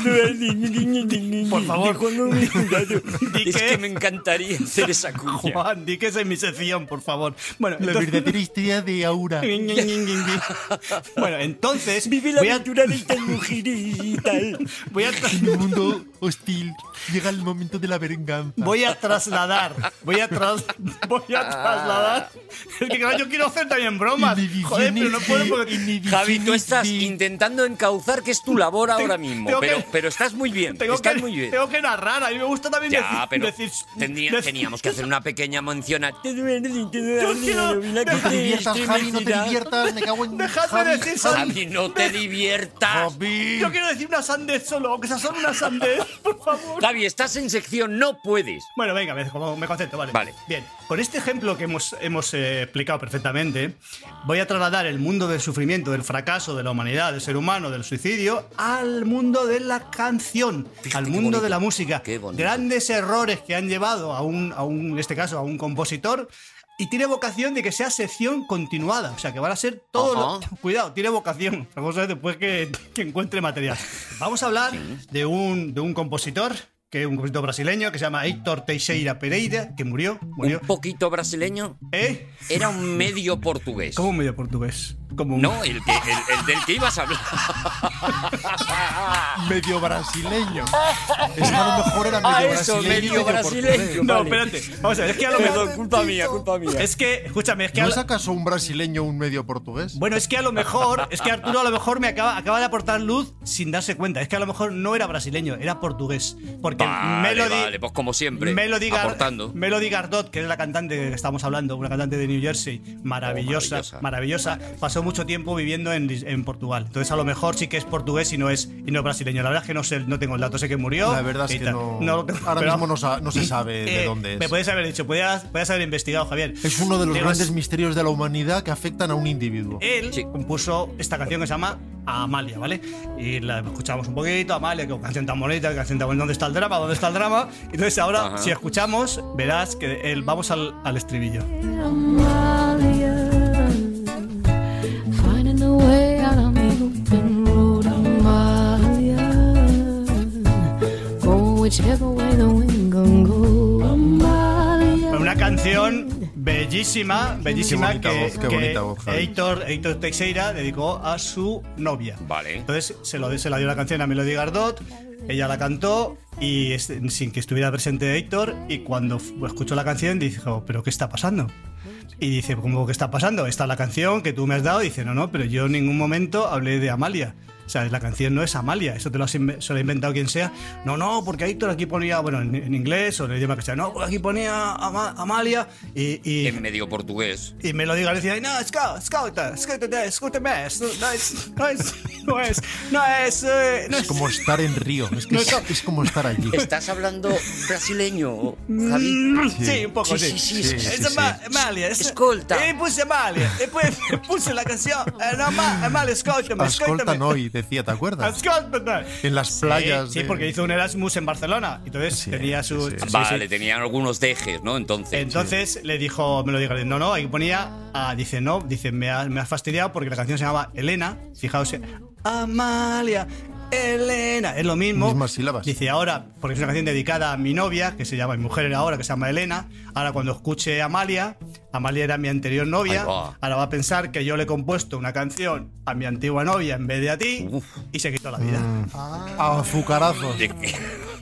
S7: Por favor. Di
S5: Es
S7: que-
S5: que me encantaría hacer esa cuña.
S7: Juan, di que esa es mi sección, por favor. Bueno,
S8: La
S7: entonces-
S8: verdadera historia de Aura.
S7: bueno, entonces
S5: Vive la
S7: voy a,
S5: aventura de estas mujeres y tal.
S7: voy a,
S8: En un mundo hostil llega el momento de la venganza.
S7: voy a trasladar, voy a tras, voy a trasladar. Es que claro, yo quiero hacer también bromas. Joder, pero no puedo porque
S5: Javi, tú estás
S8: de-
S5: intentando encauzar que es tu labor ahora mismo,
S7: tengo
S5: pero,
S7: que-
S5: pero estás muy bien,
S7: tengo
S5: estás
S7: que,
S5: muy bien.
S7: tengo que narrar. A mí me gusta también
S5: Ya,
S7: decir,
S5: pero
S7: decir,
S5: tendría-
S7: decir-
S5: teníamos que hacer una pequeña mención a...
S7: Yo quiero-
S8: No te diviertas, Javi, no te diviertas. Me cago en
S7: Dejadme
S8: Javi.
S7: decir san-
S5: Javi, no te diviertas.
S8: Javi.
S7: Yo quiero decir una sandez solo, aunque sea solo una sandez, por favor.
S5: Javi, estás en sección, no puedes.
S7: Bueno, venga, me, como me concentro, vale.
S5: Vale.
S7: Bien, con este ejemplo que hemos, hemos eh, explicado perfectamente, voy a trasladar el mundo del sufrimiento, del fracaso de la humanidad, del ser humano, del suicidio, al mundo de la canción,
S5: Fíjate
S7: al
S5: qué
S7: mundo
S5: bonito,
S7: de la música.
S5: qué bonito.
S7: Grandes errores que han llevado a un, a un, en este caso, a un compositor. Y tiene vocación de que sea sección continuada. O sea, que van a ser todo lo-
S5: Ajá.
S7: Cuidado, tiene vocación. Vamos a ver después que, que encuentre material. Vamos a hablar de, un, de un compositor, que es un compositor brasileño, que se llama Heitor Teixeira Pereira, que murió. murió.
S5: Un poquito brasileño,
S7: ¿Eh?
S5: era un medio portugués.
S7: ¿Cómo un medio portugués? Como un-
S5: No, el, que, el, el del que ibas a hablar.
S8: Medio brasileño. Es que a lo mejor era
S5: Ah,
S8: medio
S5: eso,
S8: brasileño.
S5: medio
S8: y medio
S5: brasileño.
S8: portugués.
S7: No,
S5: vale.
S7: espérate. Vamos a ver, es que a lo
S5: Perdón,
S7: mejor.
S5: culpa mía, culpa mía.
S7: Es que, escúchame, es que. a
S8: ¿No
S7: lo-
S8: es acaso un brasileño un medio portugués?
S7: Bueno, es que a lo mejor, es que Arturo a lo mejor me acaba, acaba de aportar luz sin darse cuenta. Es que a lo mejor no era brasileño, era portugués. Porque
S5: Vale,
S7: Melody,
S5: vale, pues como siempre,
S7: Melody, Gar-
S5: aportando.
S7: Melody Gardot, que es la cantante que estamos hablando, una cantante de New Jersey, maravillosa,
S5: Oh,
S7: maravillosa,
S5: maravillosa.
S7: pasó mucho tiempo viviendo en, en Portugal. Entonces a lo mejor sí que es portugués y no es, y no es brasileño. La verdad es que no sé, no tengo el dato, sé que murió.
S8: La verdad es
S7: y
S8: que
S7: tal.
S8: no.
S7: lo tengo,
S8: ahora
S7: pero-
S8: mismo no, sa- no se sabe de
S7: Eh,
S8: dónde es.
S7: Me puedes haber dicho, podías, podías haber investigado, Javier.
S8: Es uno de los
S7: Digo,
S8: grandes
S7: es-
S8: misterios de la humanidad que afectan a un individuo.
S7: Él
S5: Sí.
S7: compuso esta canción que se llama Amalia, ¿vale? Y la escuchamos un poquito, Amalia, que canción tan bonita, que canción tan bonita. ¿Dónde está el drama? ¿Dónde está el drama? Entonces ahora,
S5: Ajá.
S7: si escuchamos, verás que él, vamos al, al estribillo.
S9: Amalia, finding the way out on the open road, Amalia, go whichever way the wind gon' go, Amalia.
S7: Una canción bellísima, bellísima,
S8: bonita
S7: que,
S8: voz, qué
S7: que
S8: bonita voz, Javi.
S7: Héctor, Héctor Teixeira dedicó a su novia.
S5: Vale.
S7: Entonces se, lo, se la dio la canción a Melody Gardot, ella la cantó y es- sin que estuviera presente Héctor, y cuando f- escuchó la canción dijo, ¿pero qué está pasando? Y dice, ¿cómo que está pasando? Esta es la canción que tú me has dado. Y dice, no, no, pero yo en ningún momento hablé de Amalia. O sea, la canción no es Amalia, eso te lo has inve- se lo ha inventado quien sea. No, no, porque Héctor aquí ponía, bueno, en, en inglés o en el idioma que sea, no, aquí ponía Ama- Amalia y, y,
S5: En medio portugués.
S7: y me lo diga, decía, no, escucha, escucha, escúchame, escúchame, no es, no es, no es, no es, eh, no
S8: Es
S7: es.
S8: como estar en Río. Es, que
S7: No,
S8: es,
S7: no.
S8: es como estar allí.
S5: ¿Estás hablando brasileño, Javi?
S7: Mm, Sí, un poco,
S5: Sí,
S7: sí.
S5: sí, sí,
S8: sí,
S7: Es
S8: sí,
S7: Ama-
S8: sí.
S7: Amalia. es-
S5: Escolta.
S7: E puse Amalia. E poi puse la canción. Eh, no, Ma- Amalia, escúchame,
S8: Ascolta
S7: escúchame.
S8: noi, decía, ¿te acuerdas?
S7: Escúchame.
S8: En las playas.
S7: Sí,
S8: de-
S7: porque hizo un Erasmus en Barcelona. Entonces
S8: Sí,
S7: tenía
S8: sí,
S7: sus.
S8: sí.
S7: sí, sí.
S5: Vale, tenían algunos dejes, ¿no? Entonces.
S7: Entonces le dijo, me lo dijo, no, no, ahí ponía, ah, dice, no, dice, me ha, me ha fastidiado porque la canción se llama Elena, fijaos, eh, Amalia, Elena, es lo mismo.
S8: Mismas sílabas.
S7: Dice, ahora, porque es una canción dedicada a mi novia, que se llama, mi mujer ahora, que se llama Elena, ahora cuando escuche Amalia, Amalia era mi anterior novia,
S5: Ahí va.
S7: ahora va a pensar que yo le he compuesto una canción a mi antigua novia en vez de a ti,
S5: Uf.
S7: y se quitó la vida.
S8: A azucarazos.
S5: Es que,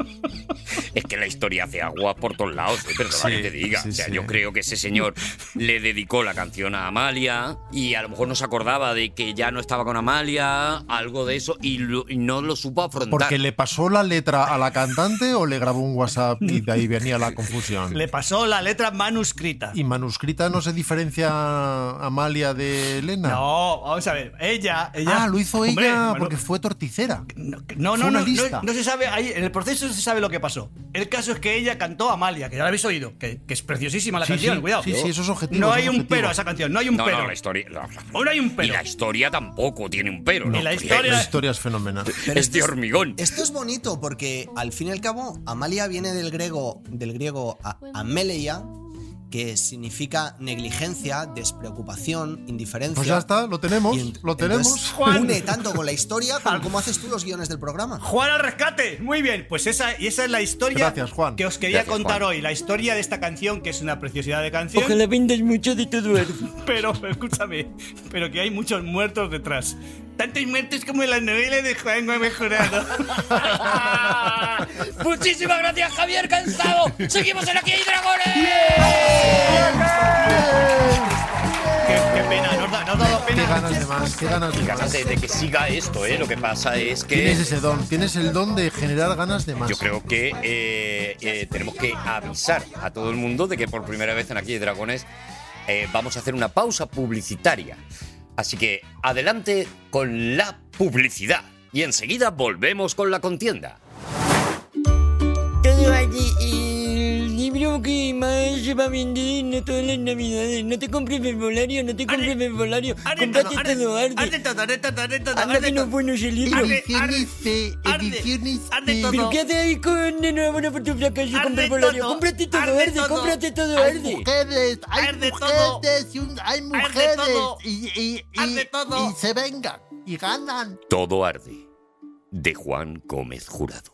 S5: es que la historia hace agua por todos lados, ¿eh? Perdona
S8: Sí,
S5: que te diga.
S8: sí,
S5: o sea,
S8: sí.
S5: yo creo que ese señor le dedicó la canción a Amalia y a lo mejor no se acordaba de que ya no estaba con Amalia, algo de eso, y, lo- y no lo supo afrontar.
S8: ¿Porque le pasó la letra a la cantante o le grabó un WhatsApp y de ahí venía la confusión?
S7: Le pasó la letra manuscrita.
S8: ¿Y manuscrita no se diferencia Amalia de Elena?
S7: No, vamos a ver, ella, ella
S8: Ah, lo hizo
S7: Hombre,
S8: ella
S7: bueno,
S8: porque fue torticera.
S7: No,
S8: Fue
S7: no, no,
S8: una
S7: no,
S8: lista.
S7: no, no se sabe, ahí, en el proceso se sabe lo que pasó. El caso es que ella cantó a Amalia, que ya la habéis oído, que, que es preciosísima la
S8: Sí,
S7: canción,
S8: sí,
S7: cuidado.
S8: sí, sí, eso es objetivo,
S7: No
S8: eso
S7: hay
S8: es
S7: un
S8: objetivo.
S7: pero a esa canción, no hay un
S5: No,
S7: pero.
S5: no, la historia. no,
S7: O no hay un
S5: Y
S7: pero.
S5: la historia tampoco tiene un pero.
S7: Y
S5: ¿no?
S7: la
S5: Porque
S7: historia-
S8: La historia es fenomenal.
S6: Pero
S5: es de
S6: esto
S5: hormigón.
S6: Esto es bonito porque al fin y al cabo Amalia viene del griego del griego a- ameleia, que significa negligencia, despreocupación, indiferencia.
S8: Pues ya está, lo tenemos,
S6: Y ent-
S8: lo tenemos.
S6: entonces,
S7: Juan.
S6: une tanto con la historia como cómo haces tú los guiones del programa.
S7: Juan al rescate, muy bien, pues esa, y esa es la historia
S8: Gracias, Juan.
S7: que os quería
S5: Gracias,
S7: contar
S5: Juan.
S7: hoy, la historia de esta canción, que es una preciosidad de canción.
S9: Ojalá vendas mucho de todo esto.
S7: Pero, pero escúchame, pero que hay muchos muertos detrás. Tantos muertos como en las novelas de Juan Gómez Jurado.
S5: Muchísimas gracias, Javier Cansado. Seguimos en Aquí hay Dragones.
S7: qué, qué pena, nos da, nos ha dado
S8: Qué
S7: pena.
S8: ganas de más, qué ganas de
S5: Ganas
S8: más.
S5: de, de que siga esto, ¿eh? Lo que pasa es que.
S8: Tienes ese don, tienes el don de generar ganas de más.
S5: Yo creo que eh, eh, tenemos que avisar a todo el mundo de que por primera vez en Aquí hay Dragones eh, vamos a hacer una pausa publicitaria. Así que adelante con la publicidad y enseguida volvemos con la contienda.
S9: Todo allí, el libro que más se va a vender en todas las navidades. No te compres verbolario, no te compres verbolario.
S7: Arde
S9: Cómprate
S7: todo, arde,
S9: todo, arde.
S7: arde todo, arde todo, arde todo,
S9: Anda
S7: arde
S9: que no
S7: todo.
S9: es bueno ese libro.
S7: Arde,
S8: Ediciones P,
S7: arde,
S8: ediciones
S7: arde
S8: P.
S7: todo.
S9: ¿Pero qué haces ahí con enhorabuena por tu fracaso
S7: Arde
S9: con verbolario?
S7: todo,
S9: Cómprate todo,
S7: arde
S9: arde,
S7: todo.
S9: cómprate todo,
S8: Hay
S9: arde.
S8: mujeres, hay
S7: Arde todo.
S8: mujeres, y un- hay mujeres
S7: todo.
S8: y, y, y,
S7: Arde todo.
S8: y se vengan y ganan.
S5: Todo arde, de Juan Gómez Jurado.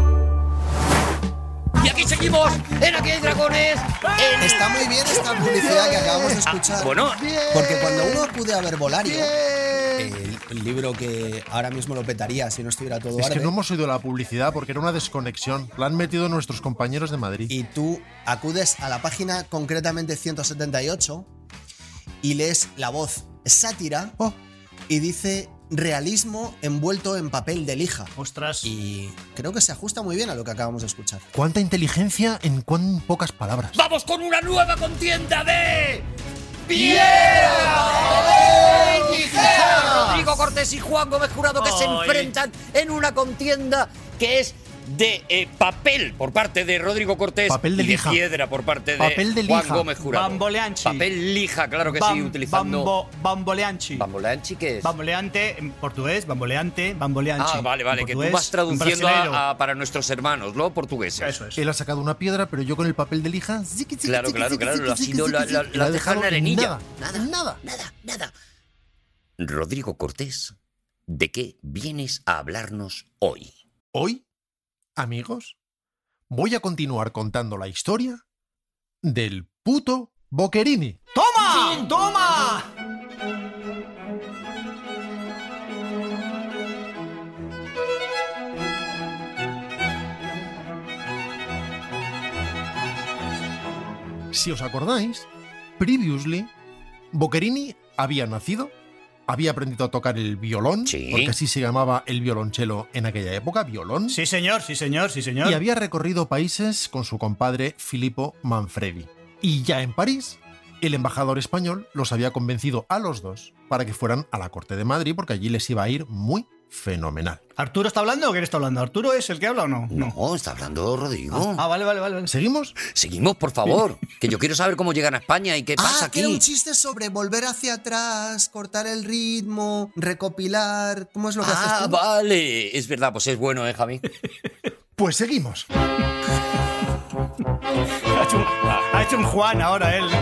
S5: Y aquí seguimos en Aquí hay Dragones. en-
S6: Está muy bien esta publicidad que acabamos de escuchar.
S5: Bueno,
S6: Porque cuando uno acude a Verbolario, el, el libro que ahora mismo lo petaría si no estuviera todo
S8: Es que
S6: arde,
S8: no hemos oído la publicidad porque era una desconexión. La han metido nuestros compañeros de Madrid.
S6: y tú acudes a la página concretamente ciento setenta y ocho y lees la voz sátira
S8: Oh.
S6: y dice realismo envuelto en papel de lija.
S7: Ostras.
S6: Y creo que se ajusta muy bien a lo que acabamos de escuchar.
S8: ¿Cuánta inteligencia en cuán pocas palabras?
S5: vamos con una nueva contienda de Piedra y Tijera. Rodrigo Cortés y Juan Gómez Jurado que se
S7: Ay.
S5: enfrentan en una contienda que es de eh, papel por parte de Rodrigo Cortés
S8: Papel de
S5: y
S8: lija.
S5: de piedra por parte de,
S8: Papel de
S5: Juan
S8: lija.
S5: Gómez Jurado.
S7: Bamboleanchi.
S5: Papel lija, claro que sí,
S7: Bam-
S5: utilizando...
S7: bambo- bamboleanchi.
S5: ¿Bamboleanchi qué es?
S7: Bamboleante en portugués, bamboleante, bamboleanchi.
S5: Ah, vale, vale,
S7: En
S5: que tú
S7: portugués,
S5: vas traduciendo
S7: brasileiro.
S5: a, a- para nuestros hermanos, ¿no? Portugueses.
S7: Eso es.
S8: Él ha sacado una piedra, pero yo con el papel de lija. ziqui, ziqui,
S5: Claro,
S8: ziqui,
S5: claro,
S8: ziqui,
S5: claro,
S8: ziqui,
S5: lo ha
S8: ziqui,
S5: sido-
S8: ziqui,
S5: la- la-
S8: ziqui.
S5: la
S8: ha
S5: ha dejado en arenilla.
S8: Nada, nada.
S5: Nada, nada. Rodrigo Cortés, ¿de qué vienes a hablarnos hoy?
S8: Hoy, amigos, voy a continuar contando la historia del puto Boccherini.
S7: ¡Toma! ¡Toma!
S8: Si os acordáis, previously, Boccherini había nacido, había aprendido a tocar el violón,
S5: Sí.
S8: porque así se llamaba el violonchelo en aquella época, violón,
S7: Sí, señor, sí, señor, sí, señor.
S8: y había recorrido países con su compadre Filippo Manfredi. Y ya en París, el embajador español los había convencido a los dos para que fueran a la corte de Madrid, porque allí les iba a ir muy fenomenal.
S7: ¿Arturo está hablando o quién está hablando? ¿Arturo es el que habla o no?
S5: No, está hablando Rodrigo.
S7: Ah, vale, vale, vale. vale.
S8: ¿Seguimos?
S5: Seguimos, por favor, que yo quiero saber cómo llegan a España y qué pasa
S6: Ah, que era
S5: aquí.
S6: un chiste sobre volver hacia atrás, cortar el ritmo, recopilar. ¿Cómo es lo que
S5: Ah,
S6: haces tú?
S5: vale. Es verdad, pues es bueno, ¿eh, Javi?
S8: Pues seguimos.
S7: Ha hecho un, ha hecho un Juan ahora él.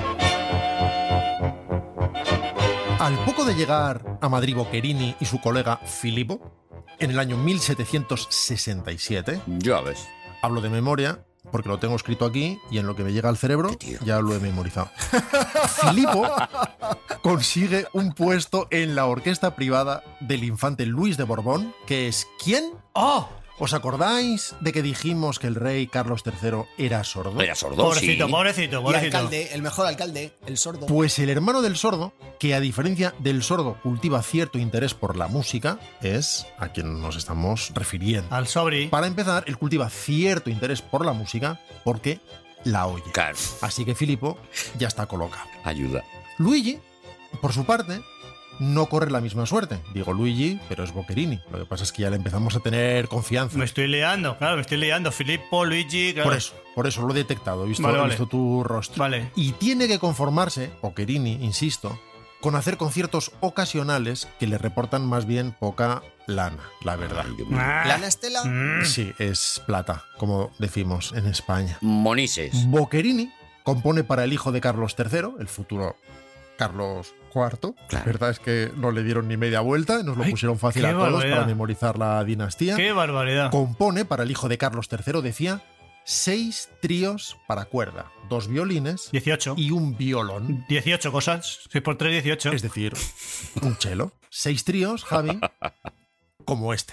S8: Al poco de llegar a Madrid Boccherini y su colega Filippo, en el año mil setecientos sesenta y siete,
S5: Ya ves.
S8: hablo de memoria porque lo tengo escrito aquí y en lo que me llega al cerebro
S5: Qué tío.
S8: ya lo he memorizado. Filippo consigue un puesto en la orquesta privada del infante Luis de Borbón, que es ¿quién?
S7: ¡Oh!
S8: ¿Os acordáis de que dijimos que el rey Carlos tercero era sordo?
S5: Era sordo,
S7: Pobrecito,
S5: sí.
S7: pobrecito,
S6: Y
S7: pobrecito.
S6: alcalde, el mejor alcalde, el sordo.
S8: Pues el hermano del sordo, que a diferencia del sordo cultiva cierto interés por la música, es a quien nos estamos refiriendo.
S7: Al sobri.
S8: Para empezar, él cultiva cierto interés por la música porque la oye.
S5: Claro,
S8: Así que Filippo ya está colocado.
S5: ayuda.
S8: Luigi, por su parte, no corre la misma suerte. Digo Luigi, pero es Boccherini. Lo que pasa es que ya le empezamos a tener confianza.
S7: Me estoy liando, claro, me estoy liando. Filippo, Luigi, claro.
S8: Por eso, por eso lo he detectado, he visto,
S7: Vale,
S8: he
S7: vale.
S8: visto tu rostro.
S7: Vale.
S8: Y tiene que conformarse, Boccherini, insisto, con hacer conciertos ocasionales que le reportan más bien poca lana, la verdad.
S5: Ay, Dios mío.
S7: Ah.
S6: ¿Lana Estela?
S7: Mm.
S8: Sí, es plata, como decimos en España.
S5: Monises.
S8: Boccherini compone para el hijo de Carlos tercero, el futuro Carlos cuarto.
S5: Claro.
S8: La verdad es que no le dieron ni media vuelta, nos lo
S7: Ay,
S8: pusieron fácil
S7: qué
S8: a todos
S7: barbaridad.
S8: para memorizar la dinastía.
S7: ¡Qué barbaridad!
S8: Compone para el hijo de Carlos tercero, decía, seis tríos para cuerda, dos violines
S7: dieciocho.
S8: y un violón,
S7: dieciocho cosas. seis por tres, dieciocho.
S8: es decir, un cello. Seis tríos, Javi, como este.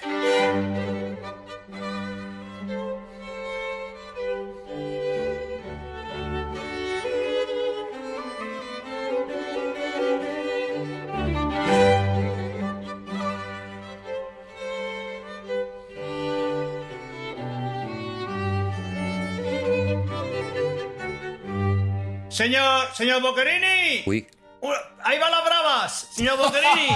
S7: Señor, señor Boccherini.
S5: Uy.
S7: Uh, Ahí van las bravas, señor Boccherini.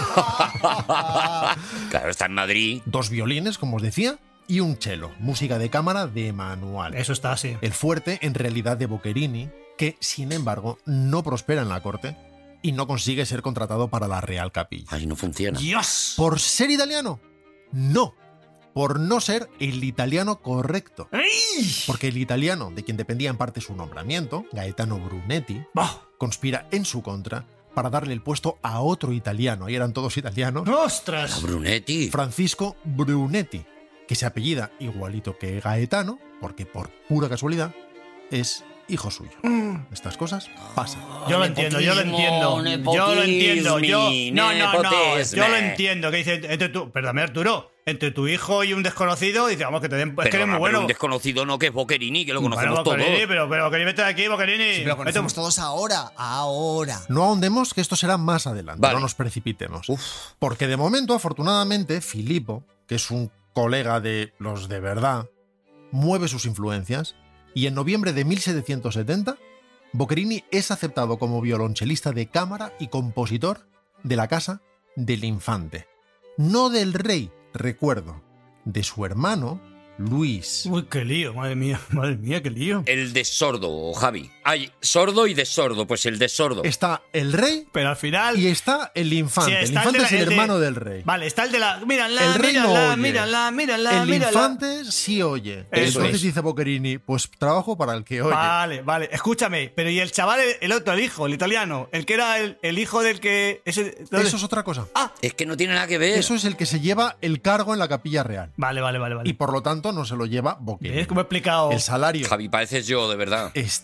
S5: Claro, está en Madrid.
S8: Dos violines, como os decía, y un cello, música de cámara de manual.
S7: Eso está así.
S8: El fuerte, en realidad, de Boccherini, que, sin embargo, no prospera en la corte y no consigue ser contratado para la Real Capilla.
S5: Ay, no funciona.
S7: ¡Dios!
S8: ¿Por ser italiano? No. Por no ser el italiano correcto.
S7: ¡Ay!
S8: Porque el italiano, de quien dependía en parte su nombramiento, Gaetano Brunetti,
S7: Bah.
S8: conspira en su contra para darle el puesto a otro italiano, y eran todos italianos,
S5: A
S7: ¡Ostras!
S5: Brunetti.
S8: Francisco Brunetti, que se apellida igualito que Gaetano, porque por pura casualidad es hijo suyo. Estas cosas pasan.
S7: Yo lo entiendo, yo lo entiendo. Yo lo entiendo. Yo, no, no, no.
S5: nepotismo.
S7: Yo lo entiendo. Que dice entre tú, perdóname, Arturo, entre tu hijo y un desconocido, dice, vamos, que te den. Es que
S5: Pero,
S7: eres muy
S5: pero
S7: bueno.
S5: un desconocido no, que es Boccherini, que lo conocemos
S7: Bueno,
S5: todos.
S7: Boccherini, pero, pero Boccherini, vete de aquí, Boccherini.
S6: Sí, pero
S7: Vete-
S6: conocemos todos ahora, ahora.
S8: No ahondemos, que esto será más adelante,
S5: Vale.
S8: no nos precipitemos.
S5: Uf.
S8: Porque de momento, afortunadamente, Filippo, que es un colega de los de verdad, mueve sus influencias y en noviembre de mil setecientos setenta, Boccherini es aceptado como violonchelista de cámara y compositor de la casa del infante. No del rey, recuerdo, de su hermano, Luis.
S7: Uy, qué lío, madre mía, madre mía, qué lío.
S5: El de sordo, Javi. Hay sordo y de sordo, pues el de sordo.
S8: Está el rey
S7: Pero al final.
S8: y está el infante.
S7: Sí,
S8: el
S7: está el
S8: infante
S7: de la-
S8: es el,
S7: el de-
S8: hermano del rey.
S7: Vale, está el de la. Mírala,
S8: El rey no
S7: mírala,
S8: oye.
S7: mírala, mírala,
S8: El
S7: mírala.
S8: infante sí oye.
S7: Eso
S8: Entonces
S5: es.
S8: dice Boccherini, pues trabajo para el que oye.
S7: Vale, vale. Escúchame, pero y el chaval, el, el otro, el hijo, el italiano, el que era el, el hijo del que. Ese,
S8: Eso es otra cosa.
S5: Es que no tiene nada que ver.
S8: Eso es el que se lleva el cargo en la capilla real.
S7: Vale, vale, vale, vale.
S8: Y por lo tanto no se lo lleva Boccherini.
S7: ¿Ves cómo he explicado?
S8: El salario
S5: Javi, pareces yo, de verdad.
S8: está muy bien,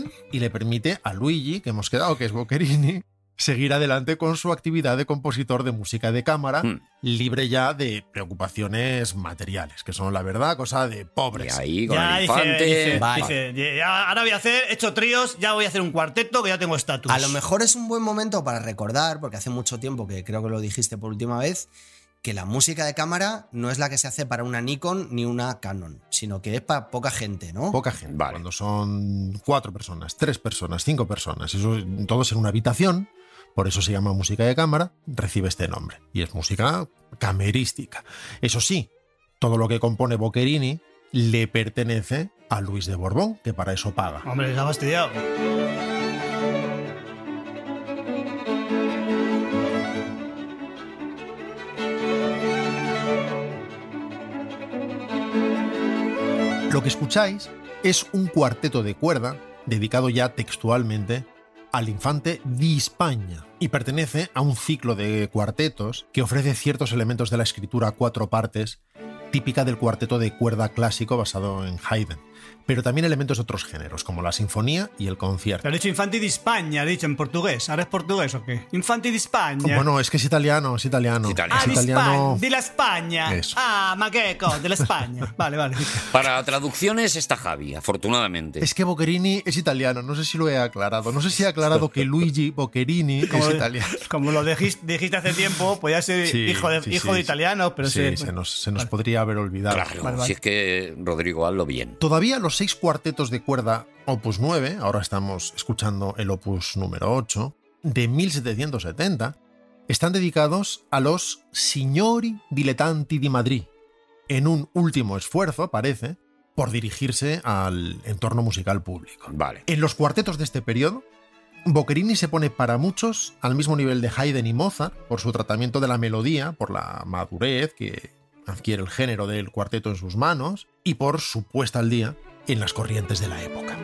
S8: bien y le permite a Luigi, que hemos quedado que es Boccherini, seguir adelante con su actividad de compositor de música de cámara, mm. libre ya de preocupaciones materiales, que son, la verdad, cosa de pobres.
S5: Y ahí con
S7: ya
S5: el infante...
S7: Dice, dice,
S6: vale.
S7: dice, ya, ahora voy a hacer, he hecho tríos, ya voy a hacer un cuarteto, que ya tengo estatus.
S6: A lo mejor es un buen momento para recordar, porque hace mucho tiempo que creo que lo dijiste por última vez, que la música de cámara no es la que se hace para una Nikon ni una Canon, sino que es para poca gente, ¿no?
S8: Poca gente.
S5: Vale.
S8: Cuando son cuatro personas, tres personas, cinco personas, eso todos en una habitación, por eso se llama música de cámara, recibe este nombre. Y es música camerística. Eso sí, todo lo que compone Boccherini le pertenece a Luis de Borbón, que para eso paga.
S7: Hombre, les ha fastidiado.
S8: Lo que escucháis es un cuarteto de cuerda dedicado ya textualmente al infante di España y pertenece a un ciclo de cuartetos que ofrece ciertos elementos de la escritura a cuatro partes típica del cuarteto de cuerda clásico basado en Haydn, pero también elementos de otros géneros, como la sinfonía y el concierto.
S7: Te has dicho Infanti di España, has dicho en portugués. ¿Ahora es portugués o qué? Infanti di España.
S8: Bueno, es que es italiano, es italiano.
S5: Italiano.
S7: Ah,
S8: es
S7: di
S8: italiano.
S7: España, de la España.
S8: Eso.
S7: Ah, ma che cosa, de la España. Vale, vale.
S5: Para traducciones está Javi, afortunadamente.
S8: Es que Boccherini es italiano, no sé si lo he aclarado. No sé si he aclarado que Luigi Boccherini
S7: Como,
S8: es italiano.
S7: como lo dijiste, dijiste hace tiempo, podía ser
S8: Sí,
S7: hijo de,
S8: sí,
S7: hijo
S8: sí,
S7: de italiano, pero
S8: sí,
S7: sí.
S8: se nos, se nos
S7: Vale.
S8: podría haber olvidado.
S5: Claro,
S7: Vale, vale.
S5: si es que, Rodrigo, hazlo bien.
S8: Todavía los seis cuartetos de cuerda opus nueve, ahora estamos escuchando el opus número ocho, de mil setecientos setenta, están dedicados a los Signori Dilettanti di Madrid, en un último esfuerzo, parece, por dirigirse al entorno musical público.
S5: Vale.
S8: En los cuartetos de este periodo, Boccherini se pone para muchos al mismo nivel de Haydn y Mozart por su tratamiento de la melodía, por la madurez que adquiere el género del cuarteto en sus manos y por su puesta al día en las corrientes de la época.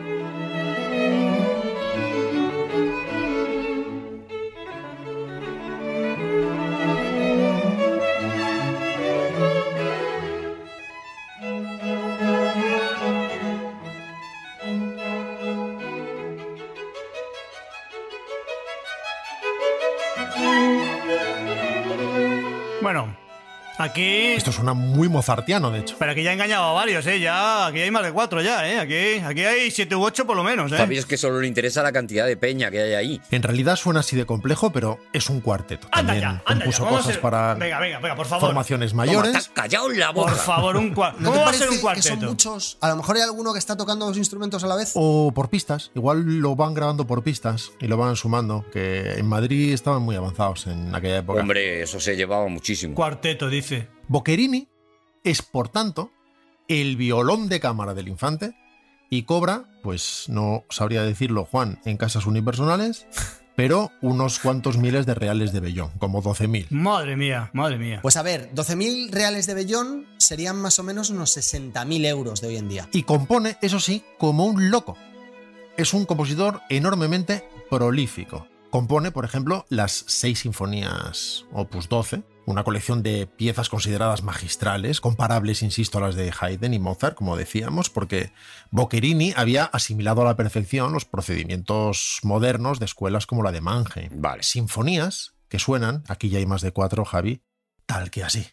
S7: Bueno, aquí...
S8: Esto suena muy mozartiano, de hecho.
S7: Pero aquí ya he engañado a varios, ¿eh? Ya, aquí hay más de cuatro ya, ¿eh? Aquí, aquí hay siete u ocho por lo menos, ¿eh?
S5: Javi, es que solo le interesa la cantidad de peña que hay ahí.
S8: En realidad suena así de complejo, pero es un cuarteto.
S7: Anda
S8: También
S7: ya, anda ya.
S8: compuso
S7: Vamos a
S8: cosas
S7: ser-
S8: para
S7: Venga, venga, venga, por favor.
S8: formaciones
S5: Toma,
S8: mayores.
S5: estás callado en la boca.
S7: Por favor, un cuarteto.
S6: ¿No
S7: ¿Cómo
S6: te
S7: va a ser
S6: parece
S7: un
S6: que
S7: cuarteto?
S6: son muchos? A lo mejor hay alguno que está tocando dos instrumentos a la vez.
S8: O por pistas, igual lo van grabando por pistas y lo van sumando, que en Madrid estaban muy avanzados en aquella época.
S5: Hombre, eso se llevaba muchísimo.
S7: Cuarteto, dice.
S8: Boccherini es, por tanto, el violón de cámara del infante y cobra, pues no sabría decirlo Juan, en casas unipersonales, pero unos cuantos miles de reales de vellón, como doce mil.
S7: Madre mía, madre mía.
S6: Pues a ver, doce mil reales de vellón serían más o menos unos sesenta mil euros de hoy en día.
S8: Y compone, eso sí, como un loco. Es un compositor enormemente prolífico. Compone, por ejemplo, las seis sinfonías opus doce, una colección de piezas consideradas magistrales, comparables, insisto, a las de Haydn y Mozart, como decíamos, porque Boccherini había asimilado a la perfección los procedimientos modernos de escuelas como la de Mannheim.
S5: Vale.
S8: Sinfonías que suenan, aquí ya hay más de cuatro, Javi, tal que así.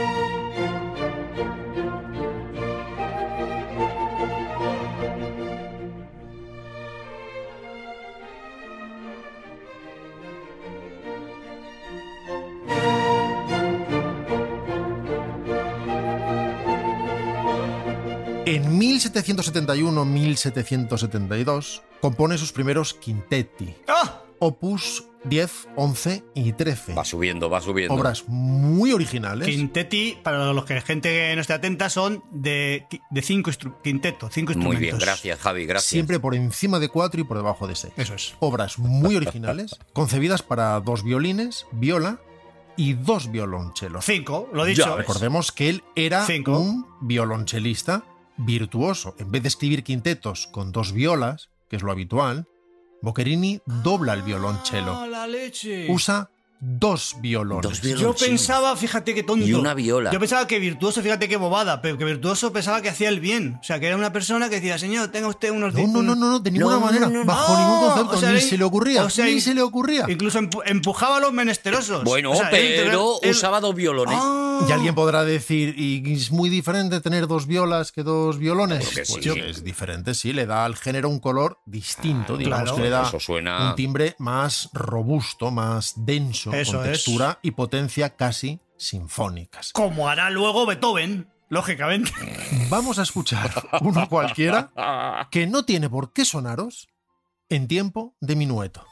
S8: En mil setecientos setenta y uno a mil setecientos setenta y dos compone sus primeros quintetti,
S7: ¡Ah!
S8: opus diez, once y trece.
S5: Va subiendo, va subiendo.
S8: Obras muy originales.
S7: Quintetti, para los que gente que no esté atenta, son de, de cinco instru- quinteto, cinco
S5: Muy
S7: instrumentos.
S5: bien, gracias, Javi, gracias.
S8: Siempre por encima de cuatro y por debajo de seis.
S7: Eso es.
S8: Obras muy originales, concebidas para dos violines, viola y dos violonchelos.
S7: Cinco, lo he
S5: Ya
S7: dicho.
S5: ves.
S8: Recordemos que él era
S7: Cinco.
S8: un violonchelista virtuoso. En vez de escribir quintetos con dos violas, que es lo habitual, Boccherini dobla el violonchelo.
S7: ¡Ah, la leche!
S8: Usa dos violones.
S5: Dos violones.
S7: Yo pensaba, fíjate qué tonto.
S5: Y una viola.
S7: Yo pensaba que Virtuoso, fíjate qué bobada, pero que Virtuoso pensaba que hacía el bien. O sea, que era una persona que decía, señor, tenga usted unos...
S8: No, no, no, no, no, de ninguna
S7: No, no,
S8: manera,
S7: no, no.
S8: bajo ningún concepto,
S7: O sea,
S8: ni
S7: él-
S8: se le ocurría,
S7: o sea,
S8: ni
S7: él-
S8: se le ocurría.
S7: Incluso empu- empujaba a los menesterosos.
S5: Bueno,
S7: O sea, él-
S5: pero
S7: él-
S5: usaba dos violones.
S7: Ah.
S8: Y alguien podrá decir, ¿y es muy diferente tener dos violas que dos violones?
S5: Claro que
S8: Pues
S5: sí.
S8: es diferente, sí, le da al género un color distinto, digamos
S7: claro.
S8: que le da
S5: Eso suena-
S8: un timbre más robusto, más denso,
S7: Eso
S8: con
S7: es.
S8: textura y potencia casi sinfónicas.
S7: Como hará luego Beethoven, lógicamente.
S8: Vamos a escuchar uno cualquiera que no tiene por qué sonaros en tiempo de minueto.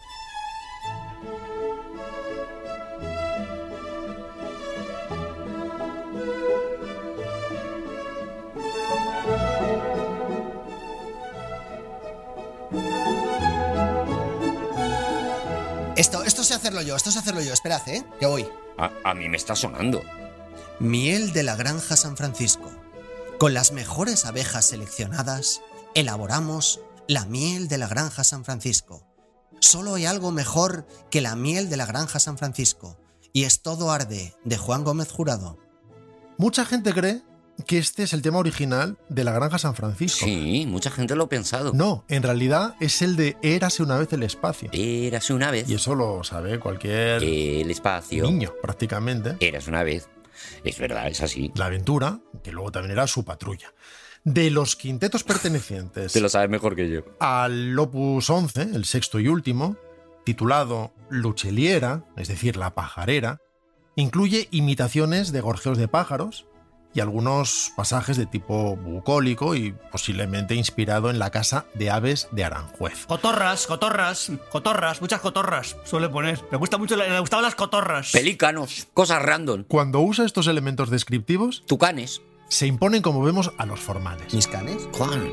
S6: Esto, esto sé hacerlo yo, esto sé hacerlo yo. Esperad, ¿eh? Que voy.
S5: A, a mí me está sonando.
S6: Miel de la Granja San Francisco. Con las mejores abejas seleccionadas, elaboramos la miel de la Granja San Francisco. Solo hay algo mejor que la miel de la Granja San Francisco. Y es Todo Arde, de Juan Gómez Jurado.
S8: Mucha gente cree que este es el tema original de La Granja San Francisco.
S5: Sí, mucha gente lo ha pensado.
S8: No, en realidad es el de Érase una vez el espacio.
S5: Érase una vez
S8: Y eso lo sabe cualquier
S5: el espacio.
S8: niño, prácticamente.
S5: Eras una vez. Es verdad, es así.
S8: La aventura, que luego también era su patrulla. De los quintetos pertenecientes
S5: Te lo sabes mejor que yo.
S8: al Opus once, el sexto y último, titulado Lucheliera, es decir, La Pajarera, incluye imitaciones de gorjeos de pájaros y algunos pasajes de tipo bucólico y posiblemente inspirado en La Casa de Aves de Aranjuez.
S7: Cotorras, cotorras, cotorras, muchas cotorras suele poner. Le gusta mucho, le gustaban las cotorras.
S5: Pelícanos, cosas random.
S8: Cuando usa estos elementos descriptivos,
S5: Tucanes.
S8: se imponen, como vemos, a los formales.
S6: ¿Mis canes?
S5: Juan.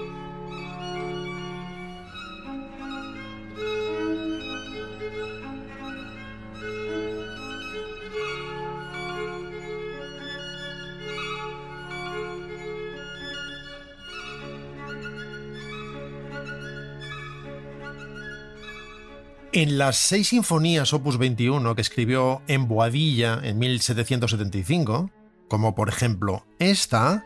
S8: En las seis sinfonías opus veintiuno que escribió en Boadilla en mil setecientos setenta y cinco, como por ejemplo esta,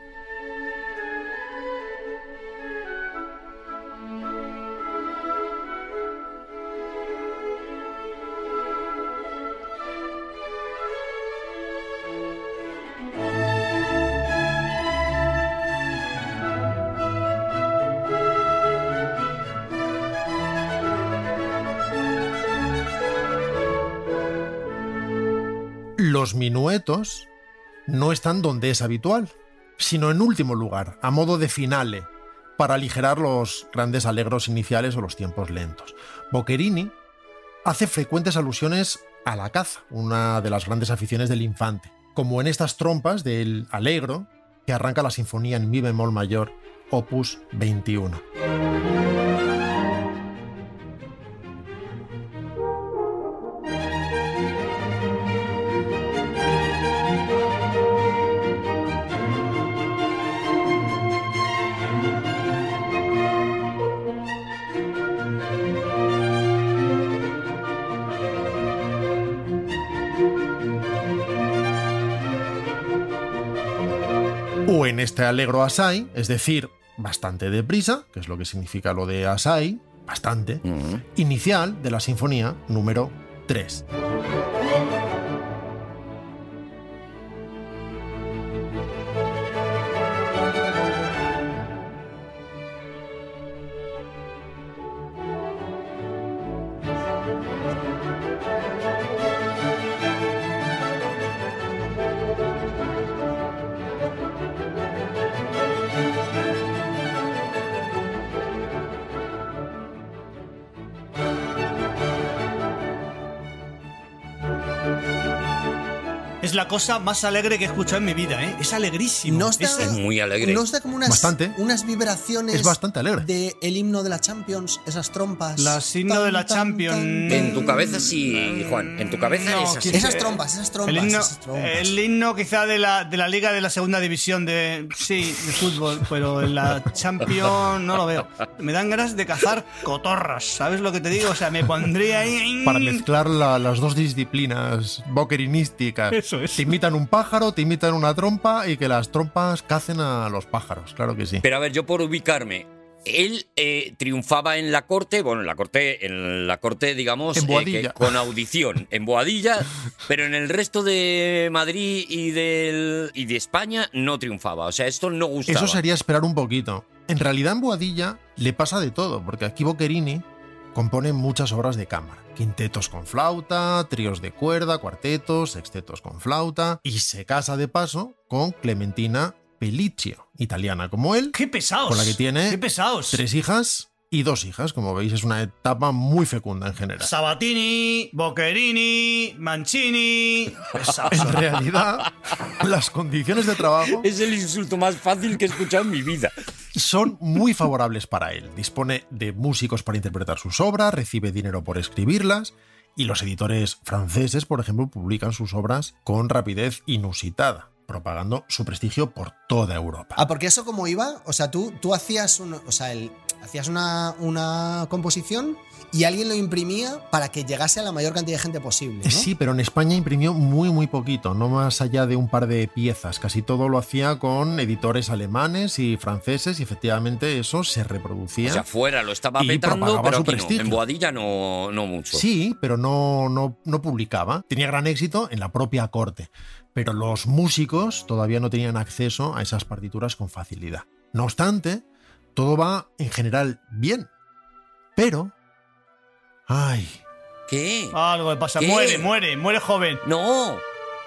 S8: los minuetos no están donde es habitual, sino en último lugar, a modo de finale, para aligerar los grandes alegros iniciales o los tiempos lentos. Boccherini hace frecuentes alusiones a la caza, una de las grandes aficiones del infante, como en estas trompas del Allegro que arranca la sinfonía en mi bemol mayor, opus veintiuno. O en este Allegro Assai, es decir, bastante deprisa, que es lo que significa lo de Assai, bastante,
S5: Mm.
S8: inicial de la sinfonía número tres.
S7: es la cosa más alegre que he escuchado en mi vida, ¿eh? Es alegrísimo.
S6: ¿No os da,
S7: es,
S5: Es muy alegre.
S6: ¿no os da como unas,
S8: Bastante.
S6: unas vibraciones
S8: Es bastante alegre.
S6: del himno de la Champions, esas trompas?
S7: Las himno de la Champions.
S5: En tu cabeza sí, Juan. En tu cabeza
S7: No,
S5: es así.
S7: que-
S6: Esas trompas, esas trompas,
S7: el himno,
S6: esas trompas.
S7: el himno quizá de la, de la Liga de la Segunda División de, sí, de fútbol, pero en la Champions no lo veo. Me dan ganas de cazar cotorras, ¿sabes lo que te digo? O sea, me pondría ahí...
S8: Para mezclar la- las dos disciplinas bokerinísticas.
S7: Eso es.
S8: Te imitan un pájaro, te imitan una trompa y que las trompas cacen a los pájaros, claro que sí.
S5: Pero a ver, yo por ubicarme, él eh, triunfaba en la corte, bueno, en la corte, en la corte, digamos,
S8: En
S5: eh,
S8: Boadilla.
S5: que- con audición, en Boadilla, pero en el resto de Madrid y, del, y de España no triunfaba. O sea, esto no gustaba.
S8: Eso sería esperar un poquito. En realidad en Boadilla le pasa de todo, porque aquí Boccherini compone muchas obras de cámara. Quintetos con flauta, tríos de cuerda, cuartetos, sextetos con flauta, y se casa de paso con Clementina Pelliccio, italiana como él,
S7: ¡Qué pesados!
S8: con la que tiene
S7: ¡Qué pesados!
S8: tres hijas y dos hijas. Como veis, es una etapa muy fecunda en general.
S7: Sabatini, Boccherini, Mancini... Pesados.
S8: En realidad, las condiciones de trabajo
S5: Es el insulto más fácil que he escuchado en mi vida.
S8: son muy favorables para él. Dispone de músicos para interpretar sus obras, recibe dinero por escribirlas, y los editores franceses, por ejemplo, publican sus obras con rapidez inusitada, propagando su prestigio por toda Europa.
S6: Ah, porque eso como iba, o sea, tú, tú hacías, un, o sea, el, hacías una, una composición y alguien lo imprimía para que llegase a la mayor cantidad de gente posible, ¿no?
S8: Sí, pero en España imprimió muy muy poquito, no más allá de un par de piezas. Casi todo lo hacía con editores alemanes y franceses, y efectivamente eso se reproducía.
S5: O sea, fuera lo estaba
S8: Y
S5: petando,
S8: propagaba
S5: pero
S8: su
S5: aquí no.
S8: prestigio.
S5: En Boadilla no, no mucho.
S8: Sí, pero no, no, no publicaba. Tenía gran éxito en la propia corte, pero los músicos todavía no tenían acceso a esas partituras con facilidad. No obstante, todo va en general bien. Pero... ¡Ay!
S5: ¿Qué?
S7: Algo le pasa.
S5: ¿Qué?
S7: Muere, muere, muere joven.
S5: No.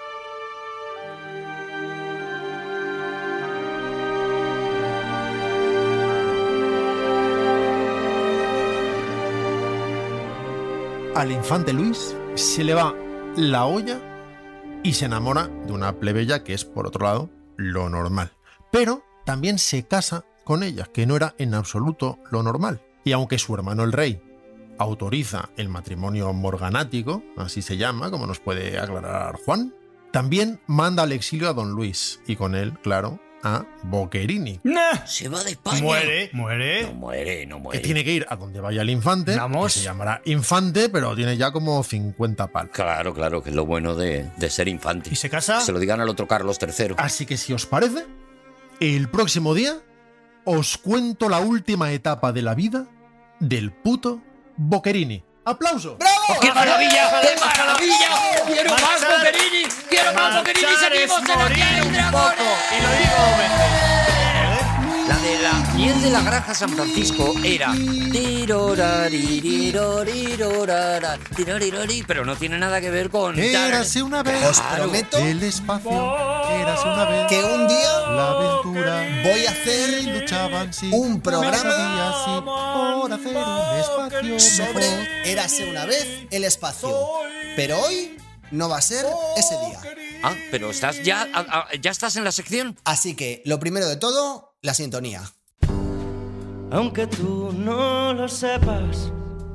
S8: Al infante Luis se le va la olla y se enamora de una plebeya que es, por otro lado, lo normal. Pero también se casa con ella, que no era en absoluto lo normal. Y aunque su hermano el rey autoriza el matrimonio morganático, así se llama, como nos puede aclarar Juan, también manda al exilio a don Luis, y con él, claro, a Boccherini,
S7: Nah.
S5: Se va de España.
S7: Muere, muere.
S5: No muere, no
S8: que
S5: muere.
S8: tiene que ir a donde vaya el infante,
S7: Vamos.
S8: que se llamará infante, pero tiene ya como cincuenta palos.
S5: Claro, claro, que es lo bueno de, de ser infante.
S7: ¿Y se casa?
S5: Se lo digan al otro Carlos tercero.
S8: Así que si os parece, el próximo día os cuento la última etapa de la vida del puto Boccherini. ¡Aplauso!
S6: ¡Bravo!
S5: ¡Qué maravilla! ¡Qué maravilla! ¡Quiero más
S7: Marchar-
S5: Boccherini! ¡Quiero más Boccherini!
S7: Marchar es
S5: ¡Seguimos en la
S7: morir
S5: Tierra
S7: un
S5: y
S7: poco.
S5: Dragones!
S7: Y lo digo dos veces.
S5: La de la miel de la granja San Francisco era tiroraririroririrorara, tirorirori, pero no tiene nada que ver con
S8: Érase una vez
S6: Os prometo
S8: el espacio, érase una vez
S6: que un día
S8: la aventura.
S6: voy a hacer
S8: y luchaban sí,
S6: un programa
S8: cada día, sí, por hacer un espacio
S6: sobre
S8: mejor.
S6: Érase una vez el espacio. Pero hoy no va a ser ese día.
S5: Ah, pero estás ya, ah, ah, ya estás en la sección.
S6: Así que, lo primero de todo, la sintonía.
S9: Aunque tú no lo sepas,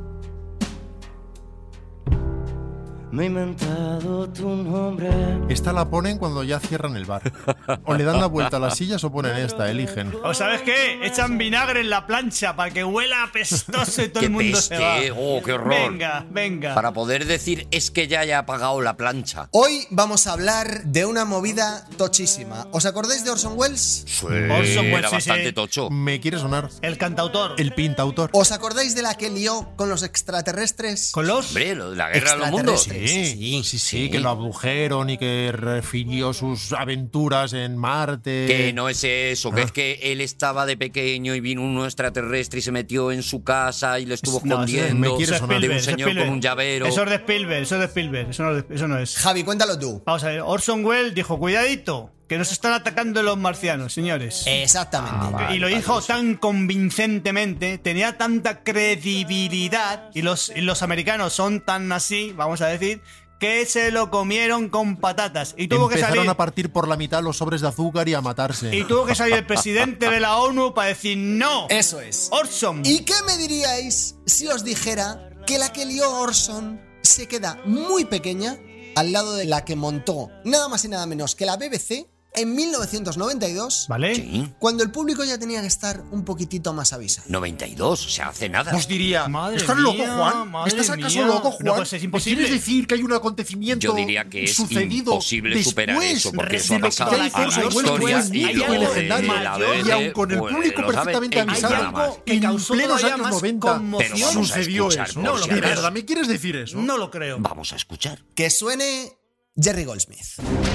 S9: me he inventado tu nombre.
S8: Esta la ponen cuando ya cierran el bar. O le dan la vuelta a las sillas o ponen esta, eligen.
S7: ¿O sabes qué? Echan vinagre en la plancha para que huela apestoso y todo
S5: ¡Qué
S7: el mundo
S5: peste!
S7: se va.
S5: ¡Oh, qué horror!
S7: Venga, venga.
S5: Para poder decir, es que ya haya apagado la plancha.
S6: Hoy vamos a hablar de una movida tochísima. ¿Os acordáis de Orson Welles?
S5: Sí,
S7: Orson Welles,
S5: era
S7: sí,
S5: bastante
S7: sí.
S5: tocho.
S8: Me quiere sonar
S7: El cantautor.
S8: el pintautor.
S6: ¿Os acordáis de la que lió con los extraterrestres?
S7: Con los...
S5: Hombre, lo de la guerra de los mundos.
S6: Extraterrestres.
S8: Sí, sí, sí,
S5: sí.
S8: que lo abdujeron y que refirió sus aventuras en Marte.
S5: Que no es eso, que
S8: Ah.
S5: es que él estaba de pequeño y vino un extraterrestre y se metió en su casa y le estuvo
S7: No, eso es-
S5: escondiendo
S8: me quiere
S7: eso es
S8: sonar.
S5: de un
S7: Spielberg, eso es
S5: señor con
S7: Spielberg.
S5: un llavero.
S7: Eso es de Spielberg, eso es de Spielberg. Eso no, es- eso no es.
S6: Javi, cuéntalo tú.
S7: Vamos a ver, Orson Welles dijo, cuidadito, que nos están atacando los marcianos, señores.
S6: Exactamente.
S7: Y lo dijo tan convincentemente, tenía tanta credibilidad, y los, y los americanos son tan así, vamos a decir, que se lo comieron con patatas. Y tuvo que
S8: Empezaron
S7: salir...
S8: a partir por la mitad los sobres de azúcar y a matarse.
S7: Y tuvo que salir el presidente de la ONU para decir no.
S6: Eso es.
S7: Orson.
S6: ¿Y qué me diríais si os dijera que la que lió Orson se queda muy pequeña al lado de la que montó nada más y nada menos que la B B C en mil novecientos noventa y dos,
S7: ¿Vale?
S5: Sí.
S6: cuando el público ya tenía que estar un poquitito más avisado?
S5: noventa y dos, o sea, hace nada.
S8: Os diría,
S7: Madre
S8: ¿estás
S7: mía,
S8: loco, Juan?
S7: madre
S8: ¿Estás acaso
S7: mía.
S8: loco, Juan?
S7: No, pues es imposible.
S8: ¿Me quieres decir que hay un acontecimiento
S5: Yo diría que es
S8: sucedido
S5: imposible superar
S8: después
S5: eso, porque
S8: de
S5: eso ha
S8: lo que
S5: pasado
S8: ya
S5: a
S8: hizo
S5: la
S8: Orson Welles,
S5: historia
S8: que fue
S5: y
S8: mítico
S5: lo
S8: y
S5: de
S8: legendario?
S5: la
S8: Y
S5: B B C,
S8: aun con el
S5: pues,
S8: público
S5: lo saben
S8: perfectamente
S5: ellos
S8: avisado,
S5: nada más.
S7: que
S8: en
S7: causó
S8: plenos
S7: todavía
S8: años
S7: más
S8: noventa,
S7: conmoción.
S5: Pero vamos a
S8: sucedió
S5: escuchar,
S8: eso.
S5: no lo
S8: ¿De
S5: crees.
S8: verdad me quieres decir eso?
S7: No lo creo.
S5: Vamos a escuchar.
S6: Que suene Jerry Goldsmith.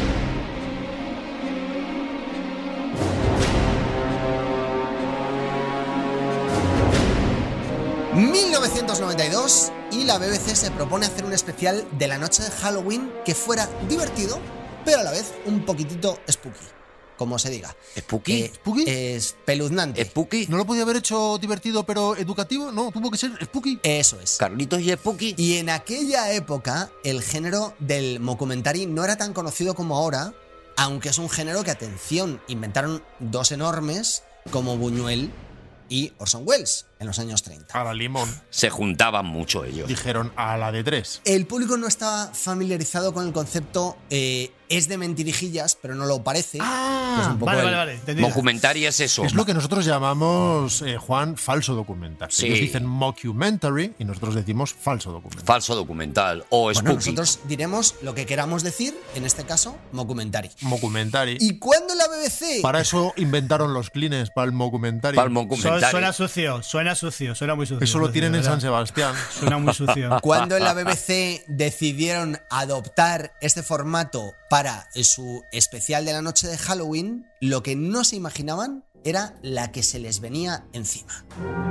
S6: mil novecientos noventa y dos y la B B C se propone hacer un especial de la noche de Halloween que fuera divertido, pero a la vez un poquitito spooky, como se diga.
S5: ¿Spooky?
S6: Eh,
S8: ¿Spooky?
S6: Espeluznante.
S5: ¿Spooky?
S8: ¿No lo podía haber hecho divertido pero educativo? No, tuvo que ser spooky.
S6: Eso es.
S5: ¿Carlitos y Spooky?
S6: Y en aquella época el género del mockumentary no era tan conocido como ahora, aunque es un género que, atención, inventaron dos enormes como Buñuel y Orson Welles en los años treinta.
S8: A la limón.
S5: Se juntaban mucho ellos.
S8: Dijeron a la de tres.
S6: El público no estaba familiarizado con el concepto, eh, es de mentirijillas, pero no lo parece.
S7: Ah,
S6: que es un poco
S7: vale,
S6: el-
S7: vale, vale. Entendido.
S5: Documentary es eso.
S8: Es lo que nosotros llamamos, eh, Juan, falso documental.
S5: Sí.
S8: Ellos dicen mockumentary y nosotros decimos falso documental.
S5: Falso documental o
S6: Bueno,
S5: Spooky.
S6: nosotros diremos lo que queramos decir, en este caso, mockumentary.
S8: Mockumentary.
S6: ¿Y cuándo la B B C?
S8: Para eso inventaron los clines, para el mockumentary.
S5: Para el
S7: Su-
S5: documentary.
S7: Suena sucio, suena sucio, suena muy sucio.
S8: Eso lo
S7: sucio,
S8: tienen en
S7: ¿verdad?
S8: San Sebastián.
S7: Suena muy sucio.
S6: Cuando en la B B C decidieron adoptar este formato para su especial de la noche de Halloween, lo que no se imaginaban era la que se les venía encima.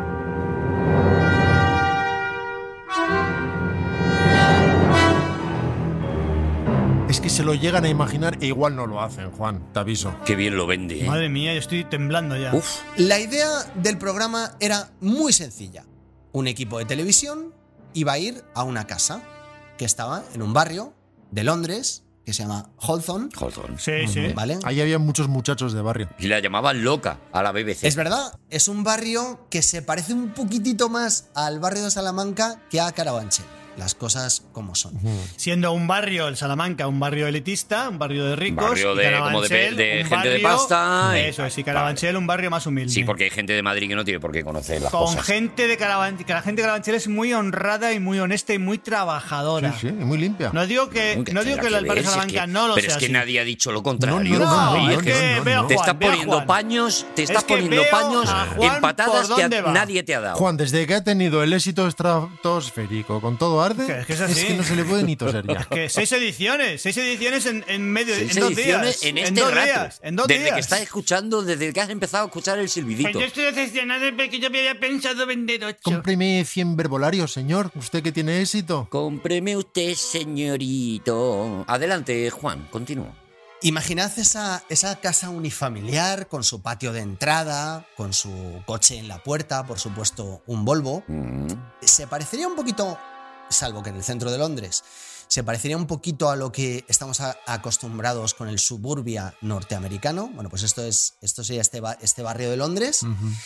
S8: Es que se lo llegan a imaginar e igual no lo hacen, Juan, te aviso.
S5: Qué bien lo vende, ¿eh?
S7: Madre mía, yo estoy temblando ya.
S5: Uf.
S6: La idea del programa era muy sencilla. Un equipo de televisión iba a ir a una casa que estaba en un barrio de Londres que se llama Hawthorne,
S5: Joder.
S7: Sí, sí.
S6: ¿vale?
S8: Ahí había muchos muchachos de barrio.
S5: Y la llamaban loca a la B B C.
S6: Es verdad, es un barrio que se parece un poquitito más al barrio de Salamanca que a Carabanchel. Las cosas como son.
S7: Siendo un barrio, el Salamanca, un barrio elitista, un barrio de ricos.
S5: Barrio
S7: y
S5: de-
S7: Carabanchel,
S5: como de pe- de
S7: un
S5: gente de
S7: barrio-
S5: pasta y-
S7: Eso es, y Carabanchel, un barrio más humilde.
S5: Sí, porque hay gente de Madrid que no tiene por qué conocer las
S7: Con
S5: cosas.
S7: gente de Carabanchel, que la gente de Carabanchel es muy honrada y muy honesta y muy trabajadora.
S8: Sí, sí, y muy limpia.
S7: No digo que,
S5: Nunca
S7: no digo
S5: tendrá
S7: que el barrio
S5: ver, si es
S7: Salamanca
S5: que-
S7: no lo
S5: Pero
S7: sea
S5: es que
S7: así.
S5: nadie ha dicho lo contrario.
S8: No, no,
S7: No,
S8: no,
S7: es
S8: no,
S7: que
S8: no,
S7: veo a
S8: no.
S5: Te
S7: Juan,
S5: estás
S7: veo a
S5: poniendo
S7: Juan.
S5: paños, te estás
S7: Es que
S5: poniendo
S7: veo
S5: paños
S7: a Juan
S5: en patadas
S7: por
S5: que a-
S7: dónde va.
S5: nadie te ha dado.
S8: Juan, desde que ha tenido el éxito estratosférico con todo arde,
S7: Que es que es así.
S8: no se le puede ni toser ya.
S7: Que seis ediciones, seis ediciones en, en medio,
S5: Seis
S7: en dos
S5: ediciones
S7: días.
S5: en este
S7: dos
S5: rato.
S7: días, en dos
S5: desde
S7: días.
S5: que estás escuchando, desde que has empezado a escuchar el silbidito.
S7: Pues yo estoy decepcionado porque yo había pensado vender ocho.
S8: Cómpreme cien verbolarios, señor. Usted que tiene éxito.
S5: Cómpreme usted, señorito. Adelante, Juan, continúa.
S6: Imaginad esa, esa casa unifamiliar con su patio de entrada, con su coche en la puerta, por supuesto un Volvo.
S5: Mm.
S6: Se parecería un poquito, salvo que en el centro de Londres, se parecería un poquito a lo que estamos a- acostumbrados con el suburbia norteamericano. Bueno, pues esto, es, esto sería este, ba- este barrio de Londres,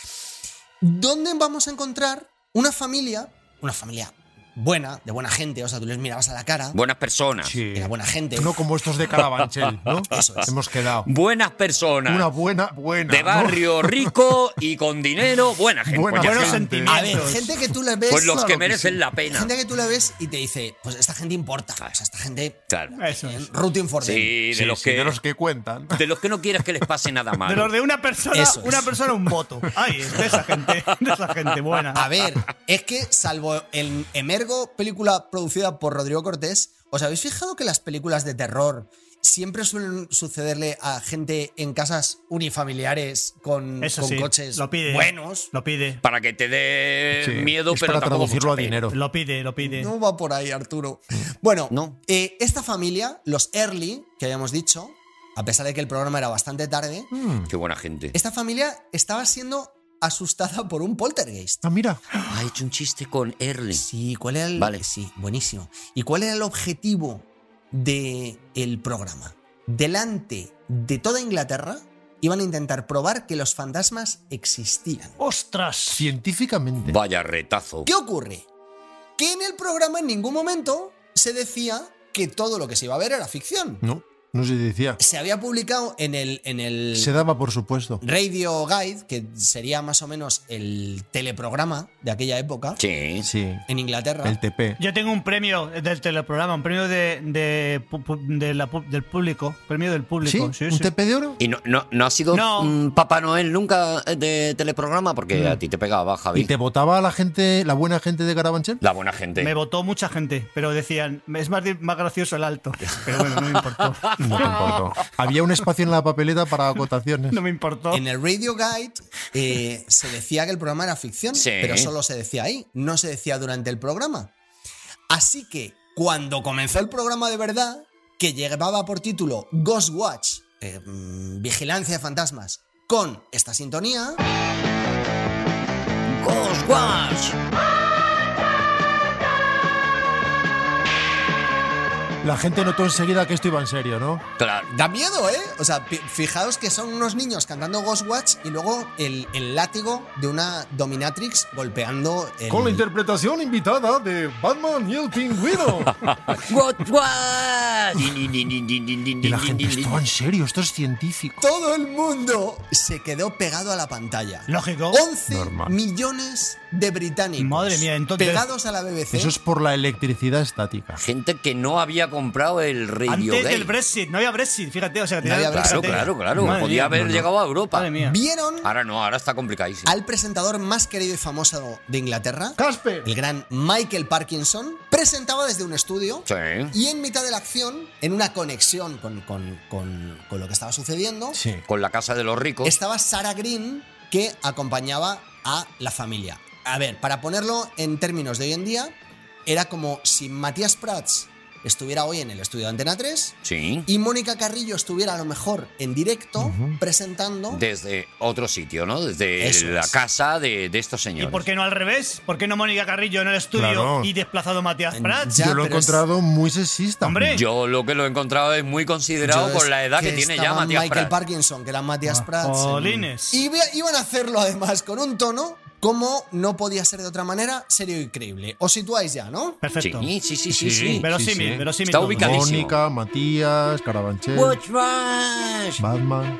S6: donde vamos a encontrar una familia, una familia buena, de buena gente, o sea, tú les mirabas a la cara,
S5: Buenas personas.
S8: Sí.
S6: era buena gente.
S8: No como estos de Carabanchel, ¿no?
S6: Eso es.
S8: Hemos quedado.
S5: Buenas personas.
S8: Una buena, buena.
S5: de
S8: ¿no?
S5: barrio rico y con dinero. Buena gente.
S8: Buena
S5: Pues ya
S7: Buenos
S5: está.
S8: gente.
S7: sentimientos.
S6: A ver, gente que tú le ves...
S5: Pues los
S8: Claro
S5: que
S8: que
S5: merecen
S8: sí.
S5: la pena.
S6: Gente que tú le ves y te dice, pues esta gente importa. O sea, esta gente...
S5: Claro.
S7: Eso es.
S6: Rooting for them.
S5: Sí, de
S8: Sí,
S5: los
S8: sí,
S5: que
S8: de los que cuentan.
S5: de los que no quieres que les pase nada
S7: De
S5: malo.
S7: los de una persona,
S6: Eso es.
S7: una persona, un voto. Ay, de esa gente, de esa gente buena.
S6: A ver, es que salvo el Emergo, película producida por Rodrigo Cortés, ¿os habéis fijado que las películas de terror siempre suelen sucederle a gente en casas unifamiliares con,
S7: Eso
S6: con
S7: sí,
S6: coches
S7: lo pide.
S6: buenos?
S7: Lo pide.
S5: Para que te dé
S8: Sí,
S5: miedo,
S8: es
S5: pero
S8: para
S5: tampoco
S8: traducirlo
S5: mucha
S8: a
S5: pena.
S8: dinero.
S7: Lo pide, lo pide.
S6: No va por ahí, Arturo. Bueno,
S5: No.
S6: eh, esta familia, los Early, que habíamos dicho, a pesar de que el programa era bastante tarde,
S8: Mm.
S5: Qué buena gente.
S6: esta familia estaba siendo asustada por un poltergeist.
S8: Ah, mira.
S5: Ha hecho un chiste con Erling.
S6: Sí, ¿cuál era el...?
S5: Vale.
S6: Sí, buenísimo. ¿Y cuál era el objetivo del programa. Delante de toda Inglaterra iban a intentar probar que los fantasmas existían.
S7: ¡Ostras!
S8: Científicamente.
S5: Vaya retazo.
S6: ¿Qué ocurre? Que en el programa en ningún momento se decía que todo lo que se iba a ver era ficción.
S8: No, no se decía.
S6: Se había publicado en el, en el
S8: Se daba por supuesto.
S6: Radio Guide, que sería más o menos el teleprograma de aquella época,
S5: Sí.
S8: Sí.
S6: en Inglaterra.
S8: El T P.
S7: Yo tengo un premio del teleprograma, un premio de, de, pu- pu- de la pu- del público. Premio del público.
S8: ¿Sí?
S7: Sí,
S8: ¿Un
S7: sí.
S8: T P de oro?
S5: ¿Y no, no, no ha sido
S7: No.
S5: mm, Papá Noel nunca de teleprograma? Porque a ti te pegaba, Javi.
S8: ¿Y te votaba la gente, la buena gente de Carabanchel?
S5: La buena gente.
S7: Me votó mucha gente, pero decían, es más, di- más gracioso el alto. Pero bueno, no me importó.
S8: No te importó. Había un espacio en la papeleta para acotaciones.
S7: No me importó.
S6: En el Radio Guide eh, se decía que el programa era ficción,
S5: Sí.
S6: pero solo se decía ahí, no se decía durante el programa. Así que cuando comenzó el programa de verdad, que llevaba por título Ghost Watch, eh, mm, Vigilancia de Fantasmas, con esta sintonía,
S5: Ghost Watch.
S8: La gente notó enseguida que esto iba en serio, ¿no?
S5: Claro.
S6: da miedo, ¿eh? O sea, pi- fijaos que son unos niños cantando Ghost Watch y luego el, el látigo de una dominatrix golpeando el...
S8: Con la interpretación invitada de Batman y el Pingüino.
S5: Ghost Watch. Din, din, din, din, din, din, din,
S8: Y la
S5: din,
S8: gente,
S5: din,
S8: esto
S5: din.
S8: va en serio, esto es científico.
S6: Todo el mundo se quedó pegado a la pantalla.
S7: Lógico.
S6: once
S8: Normal.
S6: millones de británicos
S7: Madre mía, entonces-
S6: pegados a la B B C.
S8: Eso es por la electricidad estática.
S5: Gente que no había comprado el Radio
S7: Antes
S5: Gay.
S7: del Brexit, no había Brexit, fíjate. O sea, que
S6: No
S7: tenía-
S6: había Brexit.
S5: Claro,
S7: fíjate.
S5: claro, claro.
S7: Madre
S5: Podía
S7: mía.
S5: haber
S8: no, no.
S5: llegado a Europa.
S7: Madre mía.
S6: ¿Vieron
S5: Ahora no, ahora está complicadísimo.
S6: al presentador más querido y famoso de Inglaterra?
S8: ¡Casper!
S6: El gran Michael Parkinson presentaba desde un estudio
S5: Sí.
S6: y en mitad de la acción, en una conexión con, con- con- con lo que estaba sucediendo,
S8: Sí.
S5: Con la casa de los ricos.
S6: estaba Sarah Green, que acompañaba a la familia. A ver, para ponerlo en términos de hoy en día, era como si Matías Prats estuviera hoy en el estudio de Antena tres
S5: Sí.
S6: y Mónica Carrillo estuviera a lo mejor en directo presentando...
S5: Desde otro sitio, ¿no? Desde
S6: Eso
S5: la
S6: es.
S5: casa de, de estos
S7: ¿Y
S5: señores.
S7: por qué no al revés? ¿Por qué no Mónica Carrillo en el estudio
S8: Claro.
S7: y desplazado Matías Prats?
S6: Ya,
S8: Yo lo he
S6: pero es-
S8: encontrado muy sexista.
S7: Hombre.
S5: Yo lo que lo he encontrado es muy considerado
S6: Yo
S5: por
S6: es
S5: la edad que, tiene ya
S6: estaba
S5: Matías
S6: Michael
S5: Prats.
S6: Parkinson, que era Matías
S7: Ah,
S6: Prats. en-
S7: jolines.
S6: Y ve- iban a hacerlo además con un tono como no podía ser de otra manera, serio y creíble. Os situáis ya, ¿no?
S7: Perfecto.
S5: Sí, sí, sí, sí,
S8: Sí.
S5: sí.
S7: Verosímil,
S8: Sí, sí.
S7: verosímil.
S5: Está
S7: todo.
S5: ubicadísimo.
S8: Mónica, Matías, Carabanchel,
S5: Watch Rush.
S8: Batman.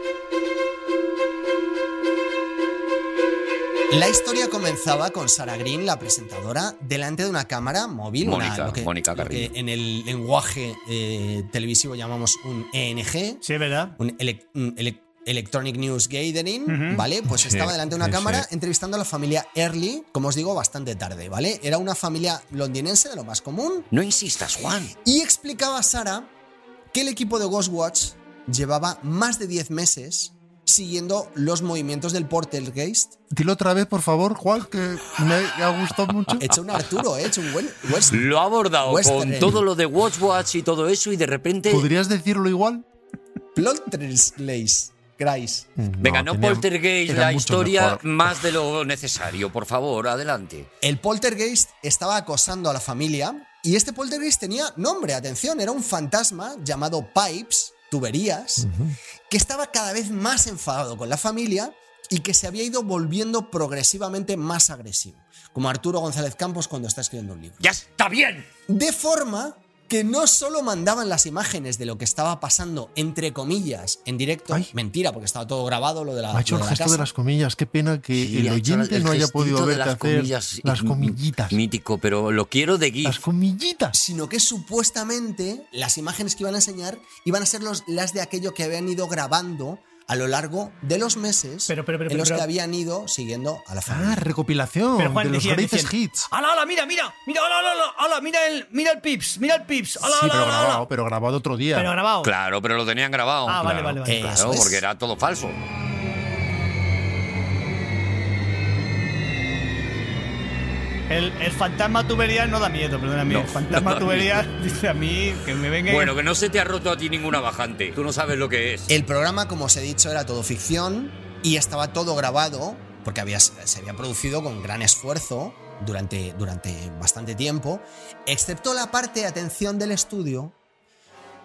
S6: La historia comenzaba con Sarah Green, la presentadora, delante de una cámara móvil. una-
S5: Mónica,
S6: lo que,
S5: Mónica
S6: lo que
S5: Carrillo.
S6: en el lenguaje eh, televisivo llamamos un E N G,
S7: Sí, es verdad.
S6: un, ele- un ele- Electronic News Gathering,
S7: Ujú.
S6: ¿vale? Pues
S8: Sí,
S6: estaba delante de una
S8: sí,
S6: cámara
S8: sí.
S6: entrevistando a la familia Early, como os digo, bastante tarde, ¿vale? Era una familia londinense de lo más común.
S5: No insistas, Juan.
S6: Y explicaba a Sara que el equipo de Ghostwatch llevaba más de diez meses siguiendo los movimientos del Poltergeist.
S8: Dilo otra vez, por favor, Juan, que me ha gustado mucho.
S6: He hecho un Arturo, he hecho un buen West.
S5: Lo ha abordado
S6: Western.
S5: con todo lo de Watch Watch y todo eso y de repente...
S8: ¿Podrías decirlo igual?
S6: Poltergeist. Grace.
S5: Venga, no,
S8: tenía-
S5: Poltergeist,
S8: era
S5: la
S8: mucho
S5: historia
S8: mejor.
S5: más de lo necesario. Por favor, adelante.
S6: El Poltergeist estaba acosando a la familia y este Poltergeist tenía nombre, atención, era un fantasma llamado Pipes, tuberías, que estaba cada vez más enfadado con la familia y que se había ido volviendo progresivamente más agresivo, como Arturo González Campos cuando está escribiendo un libro.
S5: ¡Ya está bien!
S6: De forma que no solo mandaban las imágenes de lo que estaba pasando, entre comillas, en directo,
S8: Ay.
S6: mentira, porque estaba todo grabado, lo de la,
S8: Ha hecho
S6: lo
S8: el
S6: de la
S8: gesto
S6: casa.
S8: de las comillas. Qué pena que
S5: Sí,
S8: el
S5: ha hecho
S8: oyente
S5: el
S8: no haya
S5: gestito
S8: podido
S5: de
S8: verte
S5: las
S8: hacer
S5: comillas,
S8: las
S5: m-
S8: comillitas.
S5: Mítico, pero lo quiero de GIF.
S8: Las comillitas.
S6: Sino que supuestamente las imágenes que iban a enseñar iban a ser los, las de aquello que habían ido grabando a lo largo de los meses
S7: Pero, pero, pero,
S6: en los
S7: pero-
S6: que habían ido siguiendo a la familia.
S8: Ah, recopilación
S7: Pero Juan,
S8: de los
S7: decían,
S8: greatest
S7: decían,
S8: hits.
S7: ¡Hala, hala, mira, mira! ¡Mira, hala, hala, hala, hala! ¡Mira el, mira el Pips! ¡Mira el Pips! ¡Hala,
S8: Sí,
S7: hala,
S8: pero
S7: hala, hala!
S8: grabado, pero grabado otro día.
S7: Pero grabado.
S5: Claro, pero lo tenían grabado.
S7: Ah, vale,
S5: Claro.
S7: vale, vale.
S5: Claro,
S6: Eso es.
S5: porque era todo falso.
S7: El, el fantasma tubería no da miedo, perdóname.
S5: No,
S7: el fantasma
S5: no da
S7: tubería dice a mí que me venga.
S5: Bueno, que no se te ha roto a ti ninguna bajante. Tú no sabes lo que es.
S6: El programa, como os he dicho, era todo ficción y estaba todo grabado porque había, se había producido con gran esfuerzo durante, durante bastante tiempo, excepto la parte, atención, del estudio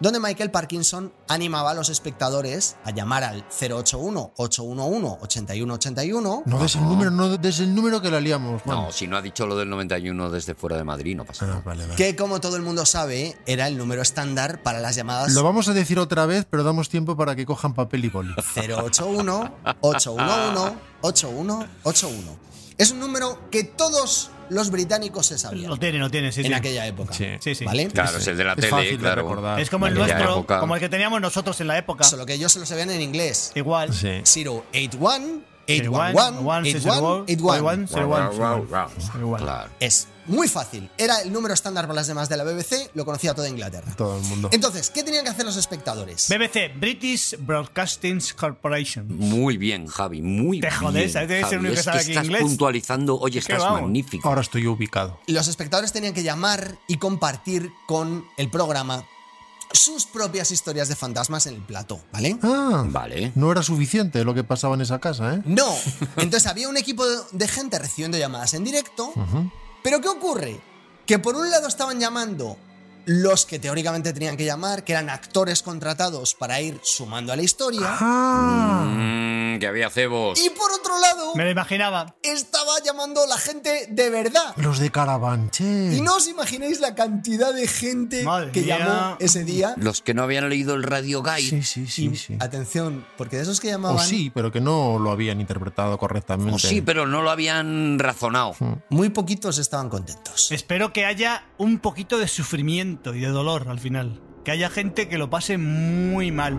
S6: donde Michael Parkinson animaba a los espectadores a llamar al cero ocho uno, ocho uno uno, ocho uno ocho uno.
S8: No des el número, no des el número que la liamos. Juan.
S5: No, si no ha dicho lo del noventa y uno desde fuera de Madrid, no pasa nada.
S8: Ah, vale, vale.
S6: Que, como todo el mundo sabe, era el número estándar para las llamadas
S8: Lo vamos a decir otra vez, pero damos tiempo para que cojan papel y boli.
S6: cero ocho uno, ocho uno uno, ocho uno ocho uno. Es un número que todos los británicos se sabían
S7: Lo tiene, lo tiene, sí,
S6: en
S7: sí.
S6: aquella época.
S8: Sí.
S7: Sí, sí.
S6: ¿Vale?
S5: Claro, es el de la
S8: Es
S5: tele,
S8: fácil de
S5: claro.
S8: recordar.
S7: Es como el
S5: En aquella
S7: nuestro,
S5: época.
S7: como el que teníamos nosotros en la época.
S6: Solo que ellos se lo sabían en inglés.
S7: Igual.
S8: Sí.
S6: cero ocho uno, ocho
S7: One,
S6: uno
S7: one,
S6: uno,
S7: zero,
S6: ocho uno
S7: one,
S6: ocho
S7: zero,
S6: uno.
S7: one, zero, one. Zero, one.
S5: Claro.
S6: Es muy fácil. Era el número estándar para las demás de la B B C, lo conocía toda Inglaterra.
S8: Todo el mundo.
S6: Entonces, ¿qué tenían que hacer los espectadores?
S7: B B C, British Broadcasting Corporation.
S5: Muy bien, Javi, muy
S7: Te
S5: bien.
S7: jodes, ¿sabes? Debe ser
S5: Javi,
S7: el único que
S5: es
S7: sabe
S5: que
S7: aquí
S5: estás
S7: inglés.
S5: puntualizando, oye,
S7: Es que
S5: estás
S7: vamos.
S5: magnífico.
S8: Ahora estoy ubicado.
S6: Los espectadores tenían que llamar y compartir con el programa sus propias historias de fantasmas en el plató, ¿vale?
S8: Ah,
S5: Vale.
S8: no era suficiente lo que pasaba en esa casa, ¿eh?
S6: No. Entonces había un equipo de gente recibiendo llamadas en directo.
S8: Ujú.
S6: Pero ¿qué ocurre? Que por un lado estaban llamando los que teóricamente tenían que llamar, que eran actores contratados para ir sumando a la historia.
S8: Ah,
S5: Mm, que había cebos.
S6: Y por otro lado,
S7: Me lo imaginaba.
S6: estaba llamando la gente de verdad.
S8: los de Carabanchel.
S6: Y no os imagináis la cantidad de gente
S7: Madre
S6: que
S7: mía.
S6: llamó ese día.
S5: Los que no habían leído el Radio Guide.
S8: Sí, sí, sí,
S6: Y,
S8: sí.
S6: atención, porque de esos que
S8: O
S6: llamaban,
S8: sí, pero que no lo habían interpretado correctamente.
S5: O sí, pero no lo habían razonado.
S6: muy poquitos estaban contentos.
S7: Espero que haya un poquito de sufrimiento y de dolor al final. Que haya gente que lo pase muy mal.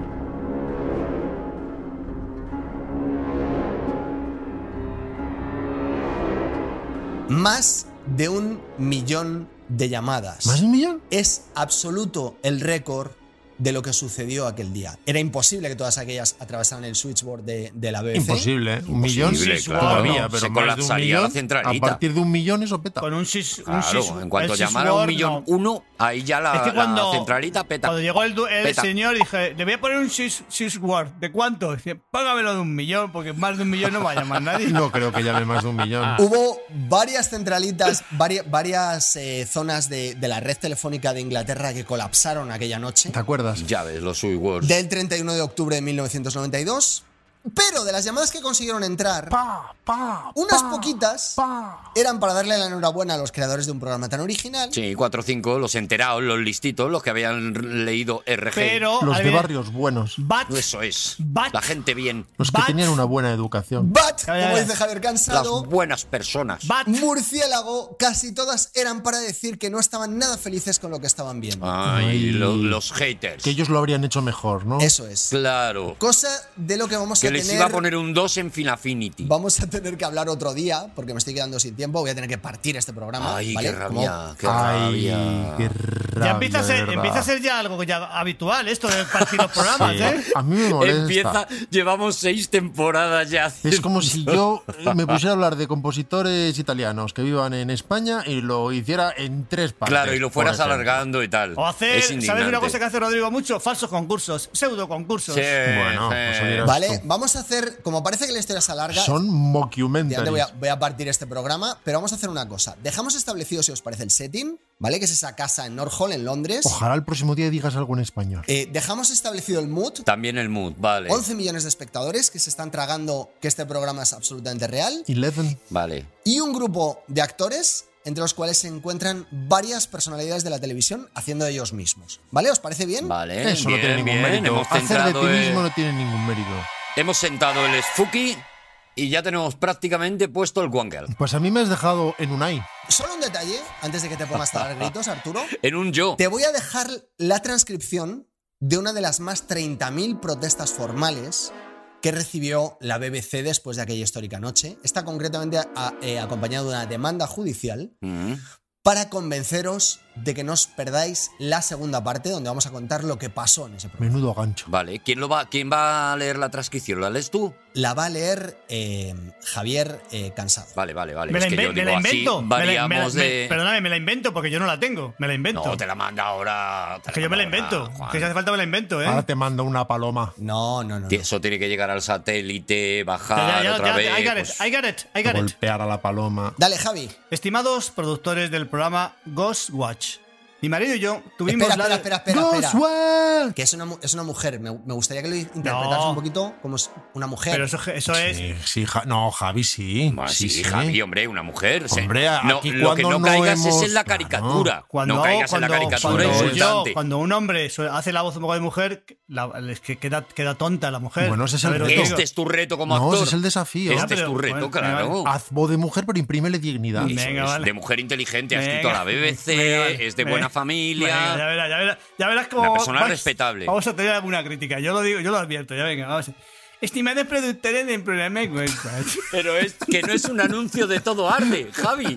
S6: Más de un millón de llamadas.
S8: ¿Más de un millón?
S6: Es absoluto el récord de lo que sucedió aquel día. Era imposible que todas aquellas atravesaran el switchboard de, de la B B C.
S8: Imposible, ¿eh? Un millón
S5: Imposible,
S8: sí,
S5: claro.
S8: todavía,
S5: Se
S8: pero más de un
S5: colapsaría
S8: millón,
S5: la centralita.
S8: a partir de un millón eso peta.
S7: Con un sis, un
S5: Claro,
S7: sis-
S5: en cuanto
S7: el
S5: llamara a un
S7: sisword,
S5: millón
S7: no.
S5: uno, ahí ya la,
S7: Es que
S5: la
S7: cuando,
S5: centralita peta.
S7: cuando llegó el, du- el
S5: Peta.
S7: señor, dije, le voy a poner un sis- sisword. ¿De cuánto? Dice, págamelo de un millón, porque más de un millón no va a llamar nadie.
S8: No creo que llame más de un millón.
S6: Hubo varias centralitas, varias, varias eh, zonas de, de la red telefónica de Inglaterra que colapsaron aquella noche.
S8: ¿Te acuerdas?
S5: Ya ves, los Switchboards.
S6: Del treinta y uno de octubre de mil novecientos noventa y dos. Pero de las llamadas que consiguieron entrar,
S8: Pa, pa,
S6: unas
S8: pa,
S6: poquitas
S8: pa.
S6: eran para darle la enhorabuena a los creadores de un programa tan original.
S5: Sí, cuatro o cinco, los enterados, los listitos, los que habían leído R G.
S7: Pero,
S8: Los
S7: a
S8: de
S7: ver,
S8: barrios buenos.
S7: Bat,
S5: Eso es.
S7: Bat.
S5: La gente bien.
S8: Los que
S7: Bat.
S8: tenían una buena educación.
S6: But,
S7: Ya, ya,
S6: como
S7: ya.
S6: dice Javier
S5: Las
S6: Cansado,
S5: buenas personas.
S7: Bat.
S6: murciélago, casi todas eran para decir que no estaban nada felices con lo que estaban viendo.
S5: Ay,
S8: Ay.
S5: lo- los haters.
S8: Que ellos lo habrían hecho mejor, ¿no?
S6: Eso es.
S5: Claro.
S6: Cosa de lo que vamos
S5: Que
S6: a
S5: les
S6: tener.
S5: iba a poner un dos en Finafinity.
S6: Vamos a tener que hablar otro día, porque me estoy quedando sin tiempo. Voy a tener que partir este programa.
S5: Ay,
S6: ¿vale?
S5: qué rabia,
S6: Como-
S5: qué
S8: Ay,
S5: rabia.
S8: qué rabia,
S7: ya empieza a,
S8: de
S7: ser,
S8: verdad.
S7: empieza a ser ya algo ya habitual esto de partir los programas,
S8: Sí.
S7: ¿eh?
S8: A mí me molesta.
S5: Empieza, llevamos seis temporadas ya.
S8: Es como si yo eh, me pusiera a hablar de compositores italianos que vivan en España y lo hiciera en tres partes.
S5: Claro, y lo
S8: por
S5: fueras
S8: ejemplo.
S5: alargando y tal.
S7: O hacer,
S5: Es
S7: ¿sabes
S5: indignante.
S7: una cosa que hace Rodrigo mucho? Falsos concursos, pseudo concursos.
S5: Sí,
S8: Bueno,
S5: sí.
S8: pues oye,
S6: Vale,
S8: Esto.
S6: vamos a hacer. Como parece que la historia se alarga.
S8: Son mockumentaries.
S6: Ya te voy a, voy a partir este programa, pero vamos a hacer una cosa. Dejamos establecido, si os parece, el setting, ¿vale? Que es esa casa en North Hall, en Londres.
S8: Ojalá el próximo día digas algo en español.
S6: Eh, dejamos establecido el mood.
S5: También el mood, vale.
S6: once millones de espectadores que se están tragando que este programa es absolutamente real.
S8: Eleven.
S5: Vale.
S6: Y un grupo de actores entre los cuales se encuentran varias personalidades de la televisión haciendo de ellos mismos. ¿Vale? ¿Os parece bien?
S5: Vale.
S8: Eso
S5: bien,
S8: no tiene ningún
S5: bien.
S8: mérito.
S5: Hemos
S8: Hacer de
S5: centrado
S8: ti
S5: el-
S8: mismo no tiene ningún mérito.
S5: Hemos sentado el Sfuki y ya tenemos prácticamente puesto el Wangel.
S8: Pues a mí me has dejado en un ay.
S6: Solo un detalle, antes de que te pongas a dar gritos, Arturo.
S5: En un yo.
S6: Te voy a dejar la transcripción de una de las más treinta mil protestas formales que recibió la B B C después de aquella histórica noche. Está concretamente a- eh, acompañado de una demanda judicial
S5: Mm.
S6: para convenceros de que no os perdáis la segunda parte, donde vamos a contar lo que pasó en ese programa.
S8: Menudo gancho.
S5: Vale. ¿Quién, lo va, ¿Quién va a leer la transcripción? ¿La lees tú?
S6: La va a leer eh, Javier eh, Cansado.
S5: Vale, vale, vale.
S7: Me la,
S5: Es que
S7: inven-
S5: yo
S7: me
S5: digo
S7: la
S5: así,
S7: invento. Me la- me la-
S5: variamos
S7: me-
S5: de...
S7: Perdóname, me la invento porque yo no la tengo. Me la invento.
S5: No, te la manda ahora. te
S7: Es que yo me la
S5: manda
S7: invento.
S5: ahora, Juan.
S7: Que si hace falta me la invento, ¿eh?
S8: Ahora te mando una paloma.
S6: No, no, no.
S5: Que
S6: no.
S5: Eso tiene que llegar al satélite,
S7: Ya,
S5: bajar
S7: ya, ya,
S5: otra
S7: ya,
S5: vez.
S7: I got it,
S5: pues-
S7: I got it, I got it.
S8: Golpear a la paloma.
S6: Dale, Javi.
S7: Estimados productores del programa Ghost Watch, Mi marido y yo tuvimos
S6: Espera,
S7: la...
S6: espera, espera, espera, espera.
S8: Goswell.
S6: Que es una, mu- es una mujer. Me, me gustaría que lo interpretaras
S7: No.
S6: un poquito como es una mujer.
S7: Pero eso, eso es...
S8: Sí, sí, Ja- no, Javi, sí.
S5: Ah,
S8: sí,
S5: sí,
S8: sí.
S5: Javi, hombre, una mujer. Se-
S8: Hombre,
S5: no,
S8: aquí
S5: lo que
S8: cuando
S5: no
S8: no
S5: caigas
S8: hemos-
S5: es en la
S8: Claro.
S5: caricatura.
S7: Cuando,
S5: no caigas
S7: cuando,
S5: en la caricatura
S7: cuando yo-
S5: insultante.
S7: cuando un hombre su- hace la voz un poco de mujer, la- es que queda, queda tonta la mujer.
S8: Bueno, ese es el
S7: ¿Sabes lo que
S8: reto.
S7: digo?
S5: Este es tu reto como
S8: No,
S5: actor.
S8: ese es el desafío.
S5: Este
S7: Ah,
S5: es tu
S7: pero,
S5: reto,
S7: bueno,
S5: claro.
S8: Haz voz de mujer, pero imprímele dignidad.
S5: Eso
S7: Venga,
S5: es,
S7: vale.
S5: de mujer inteligente, ha
S7: Venga,
S5: escrito a la B B C,
S7: venga, vale.
S5: es de
S7: Venga,
S5: buena
S7: venga,
S5: familia.
S7: ya verás, ya verás, ya verás cómo
S5: Una persona
S7: vais-
S5: respetable.
S7: Vamos a tener alguna crítica. Yo lo digo, yo lo advierto. Ya venga, vamos. Estimados productores del programa Westwatch.
S5: Pero es que no es un anuncio de Todo Arde, Javi.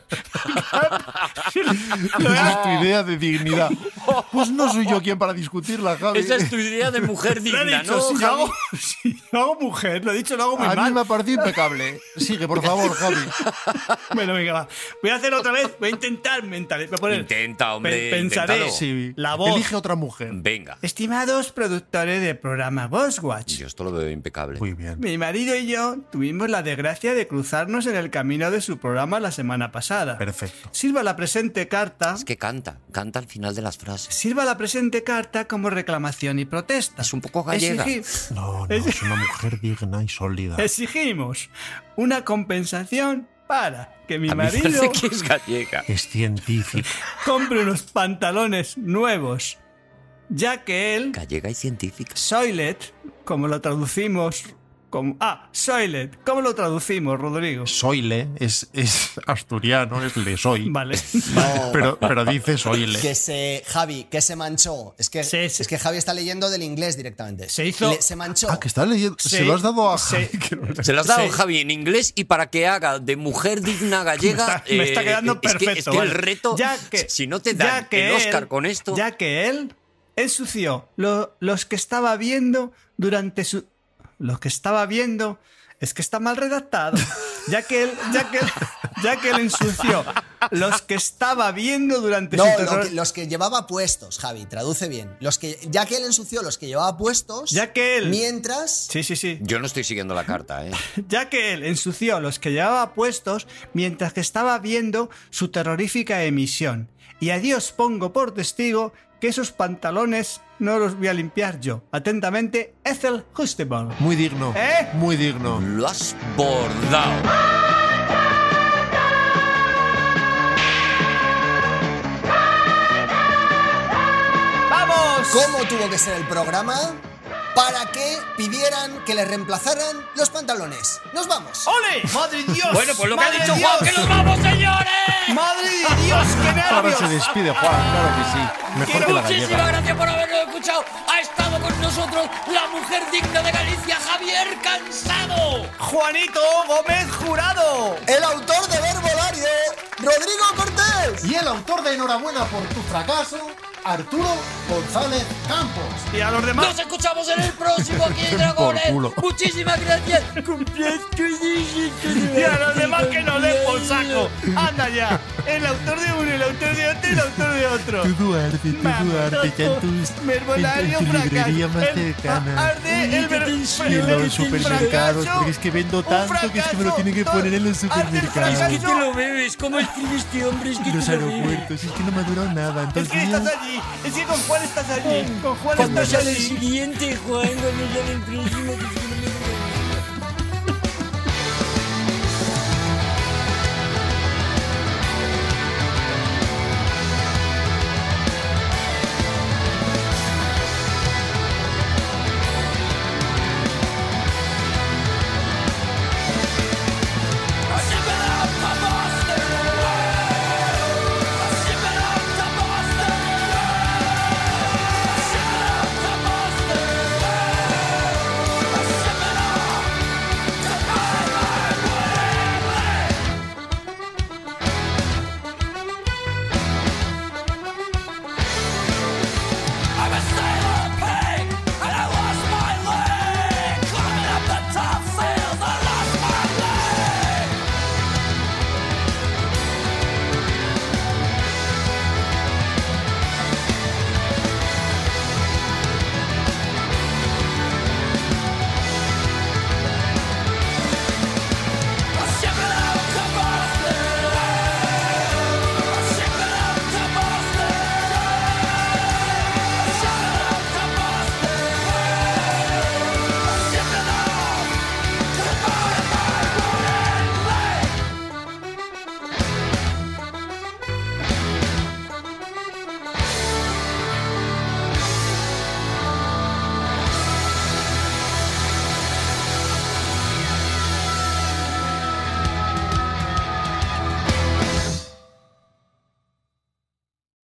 S8: Esa es tu idea de dignidad. Pues no soy yo quien para discutirla, Javi.
S5: Esa es tu idea de mujer
S7: Lo he
S5: digna,
S7: dicho,
S5: ¿no,
S7: si, yo
S5: Javi?
S7: hago, si yo hago mujer, lo he dicho, lo hago muy
S8: A mí
S7: mal.
S8: me ha parecido impecable. Sigue, por favor, Javi.
S7: Bueno, venga, va. Voy a hacer otra vez, voy a intentar mentalizar. Voy a poner,
S5: Intenta, hombre,
S7: Pe- pensaré.
S5: inténtalo.
S8: Sí.
S7: La voz.
S8: Elige otra mujer.
S5: Venga.
S7: Estimados productores del programa Ghostwatch.
S5: Yo esto lo veo impecable.
S8: Muy bien.
S7: Mi marido y yo tuvimos la desgracia de cruzarnos en el camino de su programa la semana pasada.
S8: Perfecto.
S7: Sirva la presente carta.
S5: Es que canta, canta al final de las frases.
S7: Sirva la presente carta como reclamación y protesta.
S5: Es un poco gallega.
S7: Exigi-
S8: No, no, es una mujer digna y sólida.
S7: exigimos una compensación para que mi
S5: A mí me
S7: marido
S5: parece que es gallega.
S8: Es científica.
S7: compre unos pantalones nuevos, ya que él,
S5: Gallega y científica.
S7: Soilet, como lo traducimos, como, ah, Soilet, ¿cómo lo traducimos, Rodrigo?
S8: Soile es, es asturiano, es le soy.
S7: Vale.
S6: No,
S8: Pero, pero dice soile.
S6: que se. Javi, que se manchó. Es que,
S7: Sí, sí.
S6: es que Javi está leyendo del inglés directamente.
S7: Se hizo-
S6: Le- se manchó.
S8: Ah, que está leyendo.
S7: Sí,
S8: Se lo has dado a
S7: sí.
S8: Javi. que no-
S5: Se lo has dado,
S7: Sí.
S5: Javi, en inglés y para que haga de mujer digna gallega.
S7: Me está, me está
S5: eh,
S7: quedando
S5: es que-
S7: perfecto.
S5: Es que,
S7: vale.
S5: el reto,
S7: Ya que-
S5: si no te
S7: ya
S5: dan
S7: que
S5: el Oscar
S7: él-
S5: con esto.
S7: Ya que él ensució lo- los que estaba viendo durante su. Los que estaba viendo. Es que está mal redactado. Ya que él, ya que él, ya que él ensució los que estaba viendo durante
S6: No,
S7: su
S6: lo
S7: terror.
S6: que- los que llevaba puestos, Javi, traduce bien. Los que, ya que él ensució los que llevaba puestos,
S7: Ya que él-
S6: mientras.
S7: Sí, sí, sí.
S5: Yo no estoy siguiendo la carta, ¿eh?
S7: Ya que él ensució los que llevaba puestos mientras que estaba viendo su terrorífica emisión. Y a Dios pongo por testigo que esos pantalones no los voy a limpiar yo. Atentamente, Ethel Hustable.
S8: Muy digno.
S7: ¿Eh?
S8: Muy digno.
S5: Lo has bordado.
S7: ¡Vamos!
S6: ¿Cómo tuvo que ser el programa para que pidieran que le reemplazaran los pantalones? ¡Nos vamos!
S7: ¡Ole! ¡Madre de Dios!
S5: Bueno, pues lo que ha
S7: ¡Madre
S5: dicho
S7: de
S5: Juan,
S7: Dios!
S5: que nos vamos, señores.
S7: ¡Madre de Dios! ¡Qué
S8: Ahora
S7: nervios!
S8: se despide Juan, claro que sí. Mejor que la
S5: Muchísimas
S8: gallega.
S5: gracias por habernos escuchado. Ha estado con nosotros la mujer digna de Galicia, Javier Cansado.
S7: ¡Juanito Gómez Jurado!
S6: El autor de Verbolario, Rodrigo Cortés.
S8: Y el autor de Enhorabuena por tu fracaso, Arturo González Campos.
S7: Y a los demás...
S5: Nos escuchamos en el próximo aquí en
S8: Por
S5: Dragones.
S8: culo.
S5: Muchísimas gracias.
S7: Y a los demás que nos den por saco. Anda ya. El autor de uno, el autor de otro y el autor de otro.
S8: Tu Duarte, tu
S7: Vamos,
S8: Duarte, ya en tu,
S7: Verbolario
S8: en tu
S7: fracaso.
S8: librería más
S7: El-
S8: cercana.
S7: Arde el ver-
S8: Y en los supermercados, porque es que vendo
S7: un
S8: tanto que es que me lo tienen que poner en los
S7: fracaso, arde el
S8: supermercados.
S7: fracaso.
S5: Es que te lo bebes. ¿Cómo escribe este hombre? Es que
S8: Y los
S5: te lo bebes.
S8: aeropuertos, es que no me ha durado nada.
S7: Es
S8: Entonces,
S7: que estás allí. Es que con Juan estás allí. Con Juan
S5: Cuando
S7: estás
S5: sale el
S7: allí.
S5: siguiente, Juan, cuando sale el próximo.